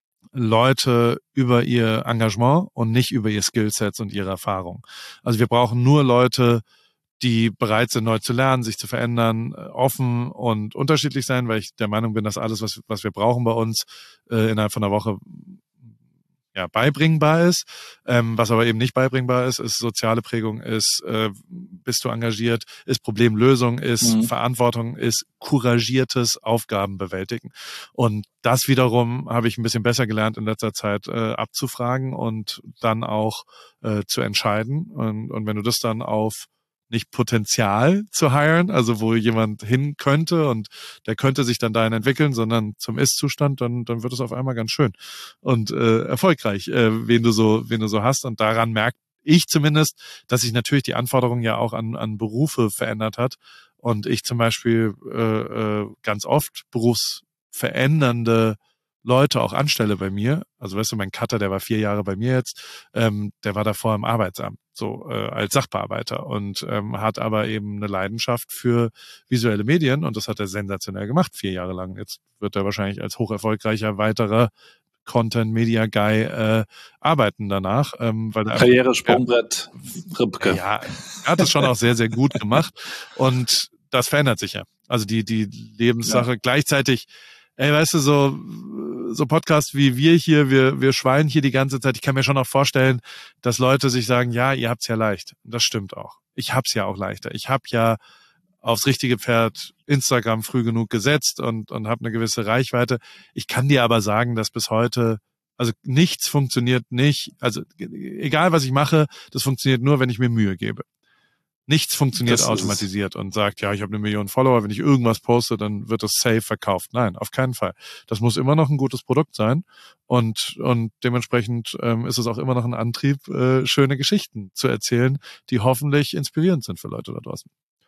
Leute über ihr Engagement und nicht über ihr Skillsets und ihre Erfahrung. Also wir brauchen nur Leute, die bereit sind, neu zu lernen, sich zu verändern, offen und unterschiedlich sein, weil ich der Meinung bin, dass alles, was, was wir brauchen bei uns, äh, innerhalb von einer Woche ja beibringbar ist. Ähm, was aber eben nicht beibringbar ist, ist soziale Prägung, ist äh, bist du engagiert, ist Problemlösung, ist mhm. Verantwortung, ist couragiertes Aufgaben bewältigen. Und das wiederum habe ich ein bisschen besser gelernt in letzter Zeit äh, abzufragen und dann auch äh, zu entscheiden. Und, und wenn du das dann auf nicht Potenzial zu hiren, also wo jemand hin könnte und der könnte sich dann dahin entwickeln, sondern zum Ist-Zustand, dann dann wird es auf einmal ganz schön und äh, erfolgreich, äh, wen du so wen du so hast. Und daran merke ich zumindest, dass sich natürlich die Anforderungen ja auch an an Berufe verändert hat und ich zum Beispiel äh, äh, ganz oft berufsverändernde Leute auch anstelle bei mir. Also weißt du, mein Cutter, der war vier Jahre bei mir jetzt, ähm, der war davor im Arbeitsamt, so äh, als Sachbearbeiter und ähm, hat aber eben eine Leidenschaft für visuelle Medien und das hat er sensationell gemacht, vier Jahre lang. Jetzt wird er wahrscheinlich als hocherfolgreicher weiterer Content-Media-Guy äh, arbeiten danach. Ähm, weil Karriere-Sprungbrett Ripke. Ja, er hat es schon auch sehr, sehr gut gemacht und das verändert sich ja. Also die, die Lebenssache ja. Gleichzeitig. Ey, weißt du, so so Podcasts wie wir hier, wir wir schweilen hier die ganze Zeit. Ich kann mir schon auch vorstellen, dass Leute sich sagen, ja, ihr habt's ja leicht. Und das stimmt auch. Ich hab's ja auch leichter. Ich hab ja aufs richtige Pferd Instagram früh genug gesetzt und und habe eine gewisse Reichweite. Ich kann dir aber sagen, dass bis heute, also nichts funktioniert nicht. Also egal, was ich mache, das funktioniert nur, wenn ich mir Mühe gebe. Nichts funktioniert das automatisiert und sagt, ja, ich habe eine Million Follower, wenn ich irgendwas poste, dann wird das safe verkauft. Nein, auf keinen Fall. Das muss immer noch ein gutes Produkt sein und und dementsprechend ähm, ist es auch immer noch ein Antrieb, äh, schöne Geschichten zu erzählen, die hoffentlich inspirierend sind für Leute da draußen.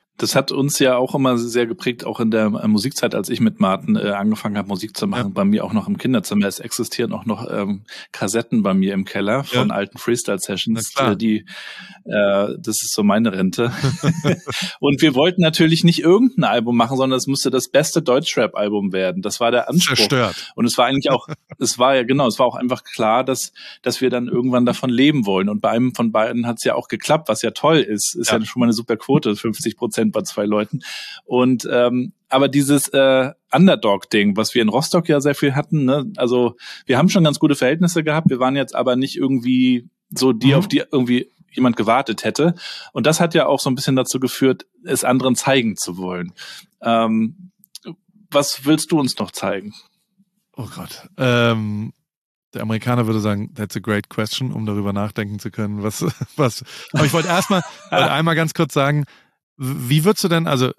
Das hat uns ja auch immer sehr geprägt, auch in der Musikzeit, als ich mit Martin äh, angefangen habe, Musik zu machen. Ja. Bei mir auch noch im Kinderzimmer. Es existieren auch noch ähm, Kassetten bei mir im Keller von ja. alten Freestyle-Sessions. Äh, die, äh, das ist so meine Rente. Und wir wollten natürlich nicht irgendein Album machen, sondern es musste das beste Deutschrap-Album werden. Das war der Anspruch. Zerstört. Und es war eigentlich auch, es war ja genau, es war auch einfach klar, dass dass wir dann irgendwann davon leben wollen. Und bei einem von beiden hat es ja auch geklappt, was ja toll ist. Ist ja, ja schon mal eine super Quote, fünfzig Prozent bei zwei Leuten. Und ähm, aber dieses äh, Underdog-Ding, was wir in Rostock ja sehr viel hatten, ne? Also wir haben schon ganz gute Verhältnisse gehabt, wir waren jetzt aber nicht irgendwie so die, mhm. auf die irgendwie jemand gewartet hätte. Und das hat ja auch so ein bisschen dazu geführt, es anderen zeigen zu wollen. Ähm, was willst du uns noch zeigen? Oh Gott. Ähm, der Amerikaner würde sagen, that's a great question, um darüber nachdenken zu können, was, was. Aber ich wollte erstmal einmal ganz kurz sagen, wie würdest du denn, also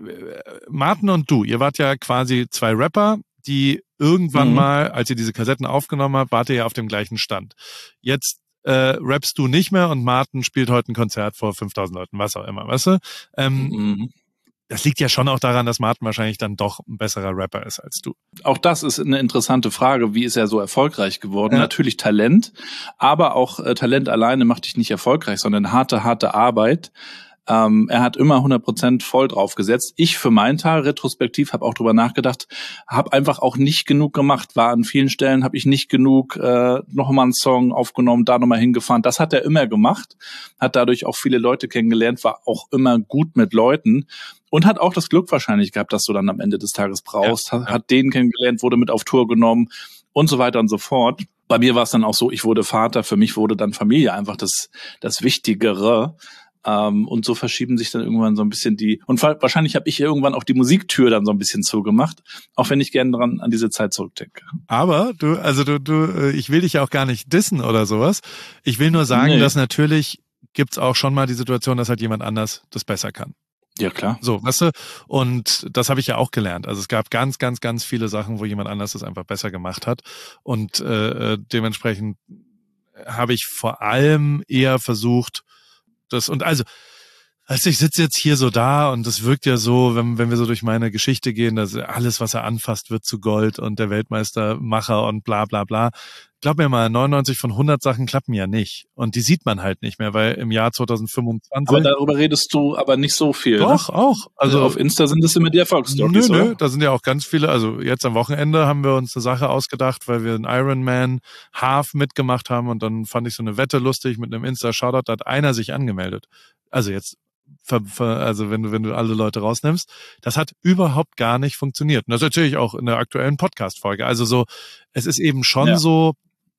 Martin und du, ihr wart ja quasi zwei Rapper, die irgendwann mhm. mal, als ihr diese Kassetten aufgenommen habt, wart ihr ja auf dem gleichen Stand. Jetzt äh, rappst du nicht mehr und Martin spielt heute ein Konzert vor fünftausend Leuten, was auch immer, weißt du? Ähm, mhm. Das liegt ja schon auch daran, dass Martin wahrscheinlich dann doch ein besserer Rapper ist als du. Auch das ist eine interessante Frage. Wie ist er so erfolgreich geworden? Ja. Natürlich Talent, aber auch äh, Talent alleine macht dich nicht erfolgreich, sondern harte, harte Arbeit. Ähm, er hat immer hundert Prozent voll drauf gesetzt. Ich für meinen Teil, retrospektiv, habe auch drüber nachgedacht, habe einfach auch nicht genug gemacht. War an vielen Stellen, habe ich nicht genug äh, nochmal einen Song aufgenommen, da nochmal hingefahren. Das hat er immer gemacht, hat dadurch auch viele Leute kennengelernt, war auch immer gut mit Leuten und hat auch das Glück wahrscheinlich gehabt, dass du dann am Ende des Tages brauchst. Ja, ja. Hat, hat den kennengelernt, wurde mit auf Tour genommen und so weiter und so fort. Bei mir war es dann auch so, ich wurde Vater, für mich wurde dann Familie einfach das, das Wichtigere. Um, und so verschieben sich dann irgendwann so ein bisschen die, und wahrscheinlich habe ich irgendwann auch die Musiktür dann so ein bisschen zugemacht, auch wenn ich gerne dran an diese Zeit zurückdenke. Aber du, also du, du, ich will dich ja auch gar nicht dissen oder sowas. Ich will nur sagen, nee. dass natürlich gibt's auch schon mal die Situation, dass halt jemand anders das besser kann. Ja, klar. So, weißt du, und das habe ich ja auch gelernt. Also es gab ganz, ganz, ganz viele Sachen, wo jemand anders das einfach besser gemacht hat. Und äh, dementsprechend habe ich vor allem eher versucht, das, und also, also ich sitze jetzt hier so da und das wirkt ja so, wenn, wenn wir so durch meine Geschichte gehen, dass alles, was er anfasst, wird zu Gold und der Weltmeistermacher und bla bla bla. Glaub mir mal, neunundneunzig von hundert Sachen klappen ja nicht. Und die sieht man halt nicht mehr, weil im Jahr zwanzig fünfundzwanzig... Aber darüber redest du aber nicht so viel. Doch, ne? auch. Also, also auf Insta sind das immer die Erfolgsstories, oder? Nö, nö, da sind ja auch ganz viele, also jetzt am Wochenende haben wir uns eine Sache ausgedacht, weil wir einen Ironman Half mitgemacht haben und dann fand ich so eine Wette lustig mit einem Insta-Shoutout, da hat einer sich angemeldet. Also jetzt Ver, ver, also wenn du, wenn du alle Leute rausnimmst, das hat überhaupt gar nicht funktioniert. Und das erzähle ich auch in der aktuellen Podcast-Folge. Also so, es ist eben schon ja. so,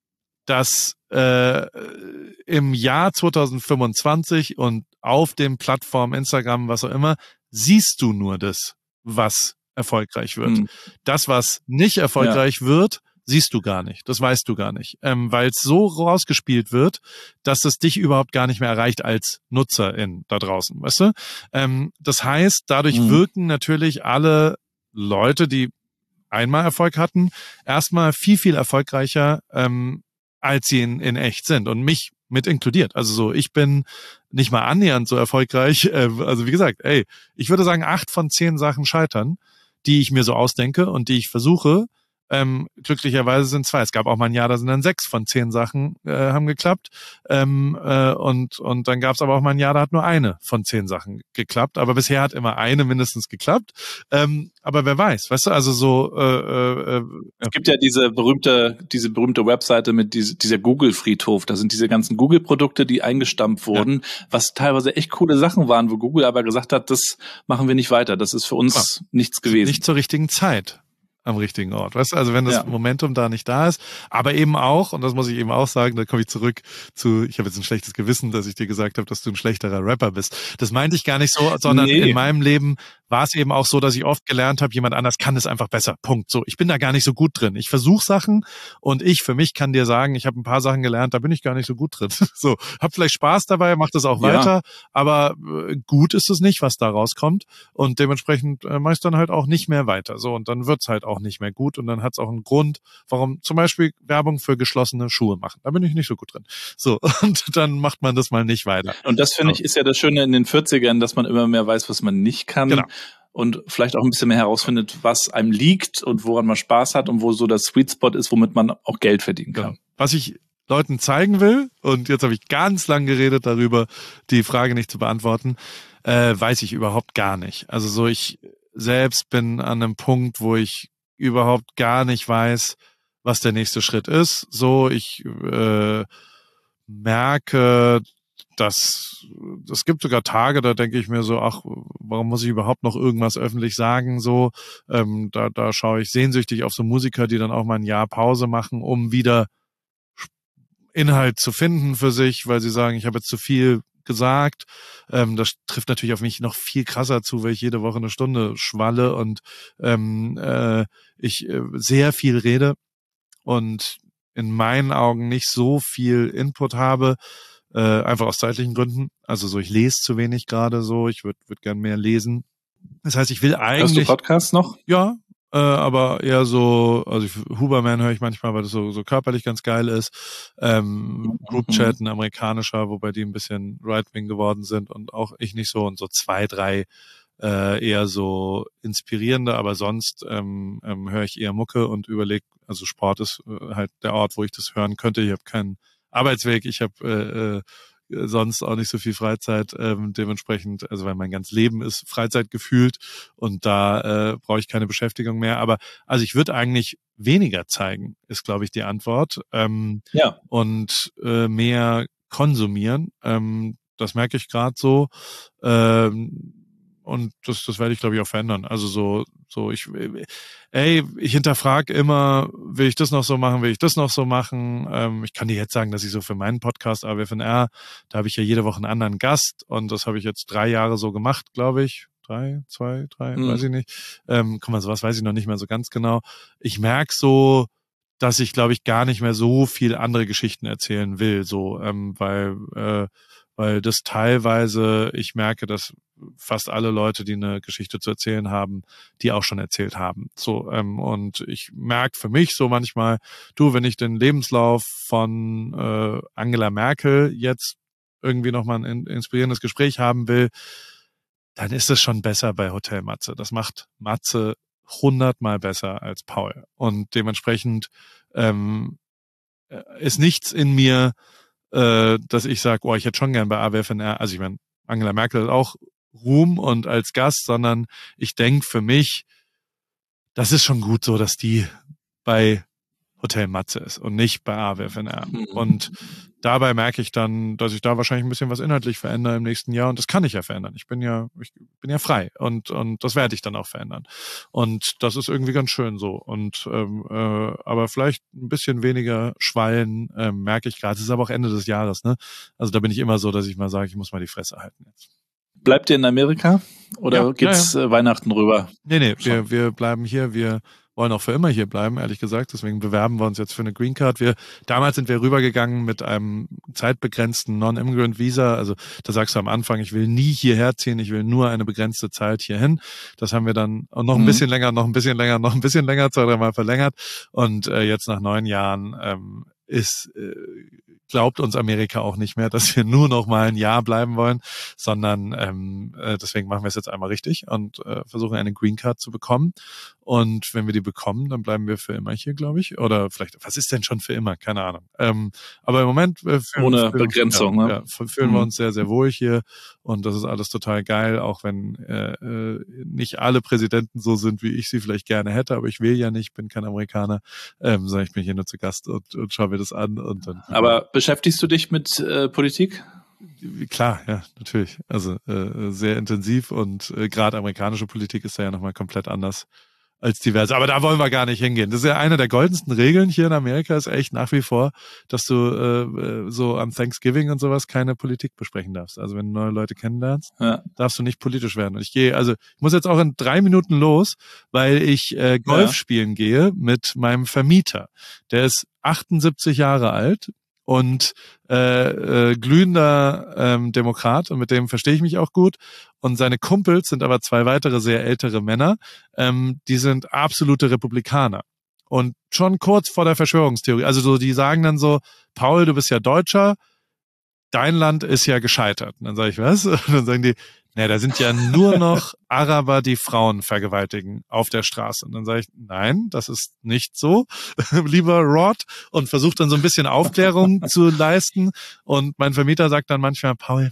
dass äh, im Jahr zwanzig fünfundzwanzig und auf den Plattformen Instagram, was auch immer, siehst du nur das, was erfolgreich wird. Mhm. Das, was nicht erfolgreich ja. wird, siehst du gar nicht. Das weißt du gar nicht. Ähm, weil es so rausgespielt wird, dass es dich überhaupt gar nicht mehr erreicht als Nutzerin da draußen, weißt du? Ähm, das heißt, dadurch mhm. wirken natürlich alle Leute, die einmal Erfolg hatten, erstmal viel, viel erfolgreicher, ähm, als sie in, in echt sind. Und mich mit inkludiert. Also so, ich bin nicht mal annähernd so erfolgreich. Äh, also wie gesagt, ey, ich würde sagen, acht von zehn Sachen scheitern, die ich mir so ausdenke und die ich versuche. Ähm, glücklicherweise sind zwei. Es gab auch mal ein Jahr, da sind dann sechs von zehn Sachen äh, haben geklappt. Ähm, äh, und und dann gab es aber auch mal ein Jahr, da hat nur eine von zehn Sachen geklappt. Aber bisher hat immer eine mindestens geklappt. Ähm, aber wer weiß, weißt du, also so. Äh, äh, äh, es gibt ja diese berühmte, diese berühmte Webseite mit diese, dieser Google-Friedhof. Da sind diese ganzen Google-Produkte, die eingestampft wurden, ja. was teilweise echt coole Sachen waren, wo Google aber gesagt hat, das machen wir nicht weiter. Das ist für uns ja. nichts gewesen. Nicht zur richtigen Zeit. Am richtigen Ort, weißt du? Also wenn das ja. Momentum da nicht da ist, aber eben auch, und das muss ich eben auch sagen, da komme ich zurück zu, ich habe jetzt ein schlechtes Gewissen, dass ich dir gesagt habe, dass du ein schlechterer Rapper bist. Das meinte ich gar nicht so, sondern nee. in meinem Leben war es eben auch so, dass ich oft gelernt habe, jemand anders kann es einfach besser. Punkt. So, ich bin da gar nicht so gut drin. Ich versuche Sachen und ich für mich kann dir sagen, ich habe ein paar Sachen gelernt, da bin ich gar nicht so gut drin. So, hab vielleicht Spaß dabei, mach das auch weiter, ja. aber äh, gut ist es nicht, was da rauskommt und dementsprechend äh, mach ich dann halt auch nicht mehr weiter. So, und dann wird's halt auch nicht mehr gut und dann hat's auch einen Grund, warum zum Beispiel Werbung für geschlossene Schuhe machen. Da bin ich nicht so gut drin. So, und dann macht man das mal nicht weiter. Und das finde so. ich ist ja das Schöne in den vierzigern, dass man immer mehr weiß, was man nicht kann. Genau. Und vielleicht auch ein bisschen mehr herausfindet, was einem liegt und woran man Spaß hat und wo so das Sweet Spot ist, womit man auch Geld verdienen kann. Genau. Was ich Leuten zeigen will, und jetzt habe ich ganz lang geredet darüber, die Frage nicht zu beantworten, äh, weiß ich überhaupt gar nicht. Also so, ich selbst bin an einem Punkt, wo ich überhaupt gar nicht weiß, was der nächste Schritt ist. So, ich äh, merke, dass es gibt sogar Tage, da denke ich mir so, ach, warum muss ich überhaupt noch irgendwas öffentlich sagen? So, ähm, da, da schaue ich sehnsüchtig auf so Musiker, die dann auch mal ein Jahr Pause machen, um wieder Inhalt zu finden für sich, weil sie sagen, ich habe jetzt zu viel gesagt. Ähm, das trifft natürlich auf mich noch viel krasser zu, weil ich jede Woche eine Stunde schwalle und ähm, äh, ich äh, sehr viel rede und in meinen Augen nicht so viel Input habe. Äh, einfach aus zeitlichen Gründen. Also so, ich lese zu wenig gerade so. Ich würde würd gern mehr lesen. Das heißt, ich will eigentlich... Hörst du Podcasts noch? Ja, äh, aber eher so, also ich, Huberman höre ich manchmal, weil das so, so körperlich ganz geil ist. Ähm, Groupchat, ein amerikanischer, wobei die ein bisschen Right-Wing geworden sind und auch ich nicht so. Und so zwei, drei äh, eher so inspirierende, aber sonst ähm, ähm, höre ich eher Mucke und überlege, also Sport ist äh, halt der Ort, wo ich das hören könnte. Ich habe keinen Arbeitsweg, ich habe äh, äh, sonst auch nicht so viel Freizeit, ähm, dementsprechend, also weil mein ganzes Leben ist Freizeit gefühlt und da äh, brauche ich keine Beschäftigung mehr, aber also ich würde eigentlich weniger zeigen, ist glaube ich die Antwort, ähm, ja. und äh, mehr konsumieren, ähm, das merke ich gerade so, ähm, und das, das werde ich, glaube ich, auch verändern. Also so, so ich, ey, ich hinterfrage immer, will ich das noch so machen, will ich das noch so machen? Ähm, ich kann dir jetzt sagen, dass ich so für meinen Podcast A W F N R, da habe ich ja jede Woche einen anderen Gast und das habe ich jetzt drei Jahre so gemacht, glaube ich. Drei, zwei, drei, hm. weiß ich nicht. Ähm, guck mal, sowas weiß ich noch nicht mehr so ganz genau. Ich merke so, dass ich, glaube ich, gar nicht mehr so viel andere Geschichten erzählen will, so, ähm, weil, äh, weil das teilweise, ich merke, dass fast alle Leute, die eine Geschichte zu erzählen haben, die auch schon erzählt haben. So, ähm, und ich merke für mich so manchmal, du, wenn ich den Lebenslauf von äh, Angela Merkel jetzt irgendwie nochmal ein inspirierendes Gespräch haben will, dann ist es schon besser bei Hotel Matze. Das macht Matze hundertmal besser als Paul. Und dementsprechend ähm, ist nichts in mir, äh, dass ich sage, oh, ich hätte schon gern bei A W F N R, also ich meine, Angela Merkel hat auch Ruhm und als Gast, sondern ich denke für mich, das ist schon gut so, dass die bei Hotel Matze ist und nicht bei A W F N R. Und dabei merke ich dann, dass ich da wahrscheinlich ein bisschen was inhaltlich verändere im nächsten Jahr und das kann ich ja verändern. Ich bin ja, ich bin ja frei und und das werde ich dann auch verändern. Und das ist irgendwie ganz schön so. Und ähm, äh, aber vielleicht ein bisschen weniger Schwallen ähm, merke ich gerade. Es ist aber auch Ende des Jahres, ne? Also da bin ich immer so, dass ich mal sage, ich muss mal die Fresse halten jetzt. Bleibt ihr in Amerika oder ja, geht's ja, ja. Weihnachten rüber? Nee, nee, wir, wir bleiben hier, wir wollen auch für immer hier bleiben, ehrlich gesagt. Deswegen bewerben wir uns jetzt für eine Green Card. Wir, damals sind wir rübergegangen mit einem zeitbegrenzten Non-Immigrant Visa. Also da sagst du am Anfang, ich will nie hierher ziehen, ich will nur eine begrenzte Zeit hierhin. Das haben wir dann noch ein mhm. bisschen länger, noch ein bisschen länger, noch ein bisschen länger, zwei, dreimal verlängert. Und äh, jetzt nach neun Jahren ähm, ist äh, glaubt uns Amerika auch nicht mehr, dass wir nur noch mal ein Jahr bleiben wollen, sondern ähm, äh, deswegen machen wir es jetzt einmal richtig und äh, versuchen eine Green Card zu bekommen. Und wenn wir die bekommen, dann bleiben wir für immer hier, glaube ich. Oder vielleicht, was ist denn schon für immer? Keine Ahnung. Ähm, aber im Moment äh, fühlen, ohne fühlen, Begrenzung, ja, ne? Ja, fühlen mhm. wir uns sehr, sehr wohl hier und das ist alles total geil, auch wenn äh, äh, nicht alle Präsidenten so sind, wie ich sie vielleicht gerne hätte, aber ich will ja nicht, bin kein Amerikaner, ähm, sondern ich bin hier nur zu Gast und, und schaue mir das an. Und dann. Aber beschäftigst du dich mit äh, Politik? Klar, ja, natürlich. Also äh, sehr intensiv und äh, gerade amerikanische Politik ist da ja nochmal komplett anders als divers. Aber da wollen wir gar nicht hingehen. Das ist ja eine der goldensten Regeln hier in Amerika, ist echt nach wie vor, dass du äh, so am Thanksgiving und sowas keine Politik besprechen darfst. Also wenn du neue Leute kennenlernst, ja. darfst du nicht politisch werden. Und ich gehe, also ich muss jetzt auch in drei Minuten los, weil ich äh, Golf ja. spielen gehe mit meinem Vermieter. Der ist achtundsiebzig Jahre alt und äh, äh, glühender ähm, Demokrat, und mit dem verstehe ich mich auch gut. Und seine Kumpels sind aber zwei weitere sehr ältere Männer, ähm, die sind absolute Republikaner. Und schon kurz vor der Verschwörungstheorie, also so, die sagen dann so, Paul, du bist ja Deutscher, dein Land ist ja gescheitert. Und dann sage ich, was? Und dann sagen die, naja, da sind ja nur noch Araber, die Frauen vergewaltigen auf der Straße. Und dann sage ich, nein, das ist nicht so, lieber Rod, und versucht dann so ein bisschen Aufklärung zu leisten. Und mein Vermieter sagt dann manchmal, Paul,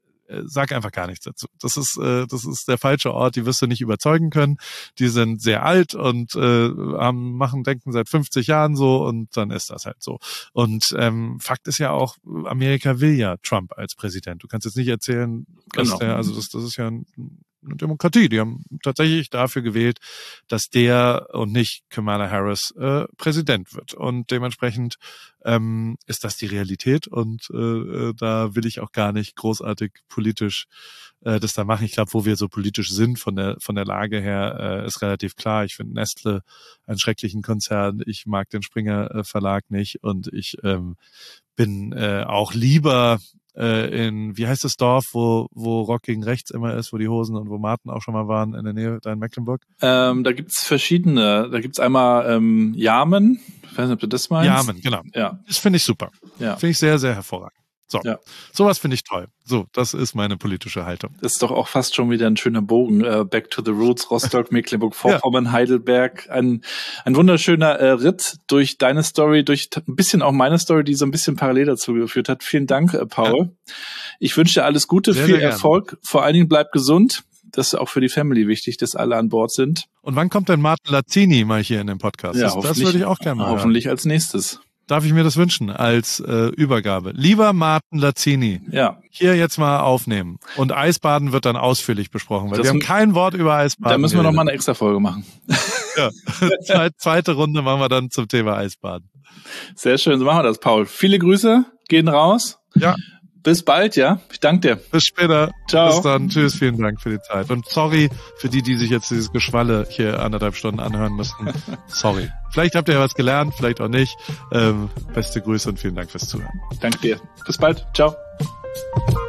sag einfach gar nichts dazu. Das ist äh, das ist der falsche Ort, die wirst du nicht überzeugen können. Die sind sehr alt und äh, haben, machen Denken seit fünfzig Jahren so, und dann ist das halt so. Und ähm, Fakt ist ja auch, Amerika will ja Trump als Präsident. Du kannst jetzt nicht erzählen, dass genau. der, also das, das ist ja ein, eine Demokratie. Die haben tatsächlich dafür gewählt, dass der und nicht Kamala Harris äh, Präsident wird. Und dementsprechend ähm, ist das die Realität, und äh, da will ich auch gar nicht großartig politisch äh, das da machen. Ich glaube, wo wir so politisch sind von der von der Lage her, äh, ist relativ klar. Ich finde Nestle einen schrecklichen Konzern. Ich mag den Springer äh, Verlag nicht, und ich ähm, bin äh, auch lieber in, wie heißt das Dorf, wo wo Rock gegen Rechts immer ist, wo die Hosen und wo Martin auch schon mal waren, in der Nähe da in Mecklenburg? Ähm, da gibt's verschiedene. Da gibt's einmal ähm, Jamen. Ich weiß nicht, ob du das meinst. Jamen, genau. Ja. Das finde ich super. Ja. Finde ich sehr, sehr hervorragend. So, ja. Sowas finde ich toll. So, das ist meine politische Haltung. Das ist doch auch fast schon wieder ein schöner Bogen. Uh, back to the roots, Rostock, Mecklenburg-Vorpommern, ja. Heidelberg. Ein ein wunderschöner äh, Ritt durch deine Story, durch ein bisschen auch meine Story, die so ein bisschen parallel dazu geführt hat. Vielen Dank, äh, Paul. Ja. Ich wünsche dir alles Gute, sehr, viel sehr Erfolg. Vor allen Dingen bleib gesund. Das ist auch für die Family wichtig, dass alle an Bord sind. Und wann kommt denn Martin Lazzini mal hier in den Podcast? Ja, das, das würde ich auch gerne mal Hoffentlich hören. Als nächstes. Darf ich mir das wünschen als äh, Übergabe? Lieber Martin Lazzini, ja. hier jetzt mal aufnehmen. Und Eisbaden wird dann ausführlich besprochen, weil das wir haben kein Wort über Eisbaden. Da müssen wir noch mal eine extra Folge machen. Ja, zweite Runde machen wir dann zum Thema Eisbaden. Sehr schön, so machen wir das, Paul. Viele Grüße, gehen raus. Ja. Bis bald, ja. Ich danke dir. Bis später. Ciao. Bis dann. Tschüss. Vielen Dank für die Zeit. Und sorry für die, die sich jetzt dieses Geschwalle hier anderthalb Stunden anhören mussten. Sorry. Vielleicht habt ihr ja was gelernt, vielleicht auch nicht. Ähm, beste Grüße und vielen Dank fürs Zuhören. Danke dir. Bis bald. Ciao.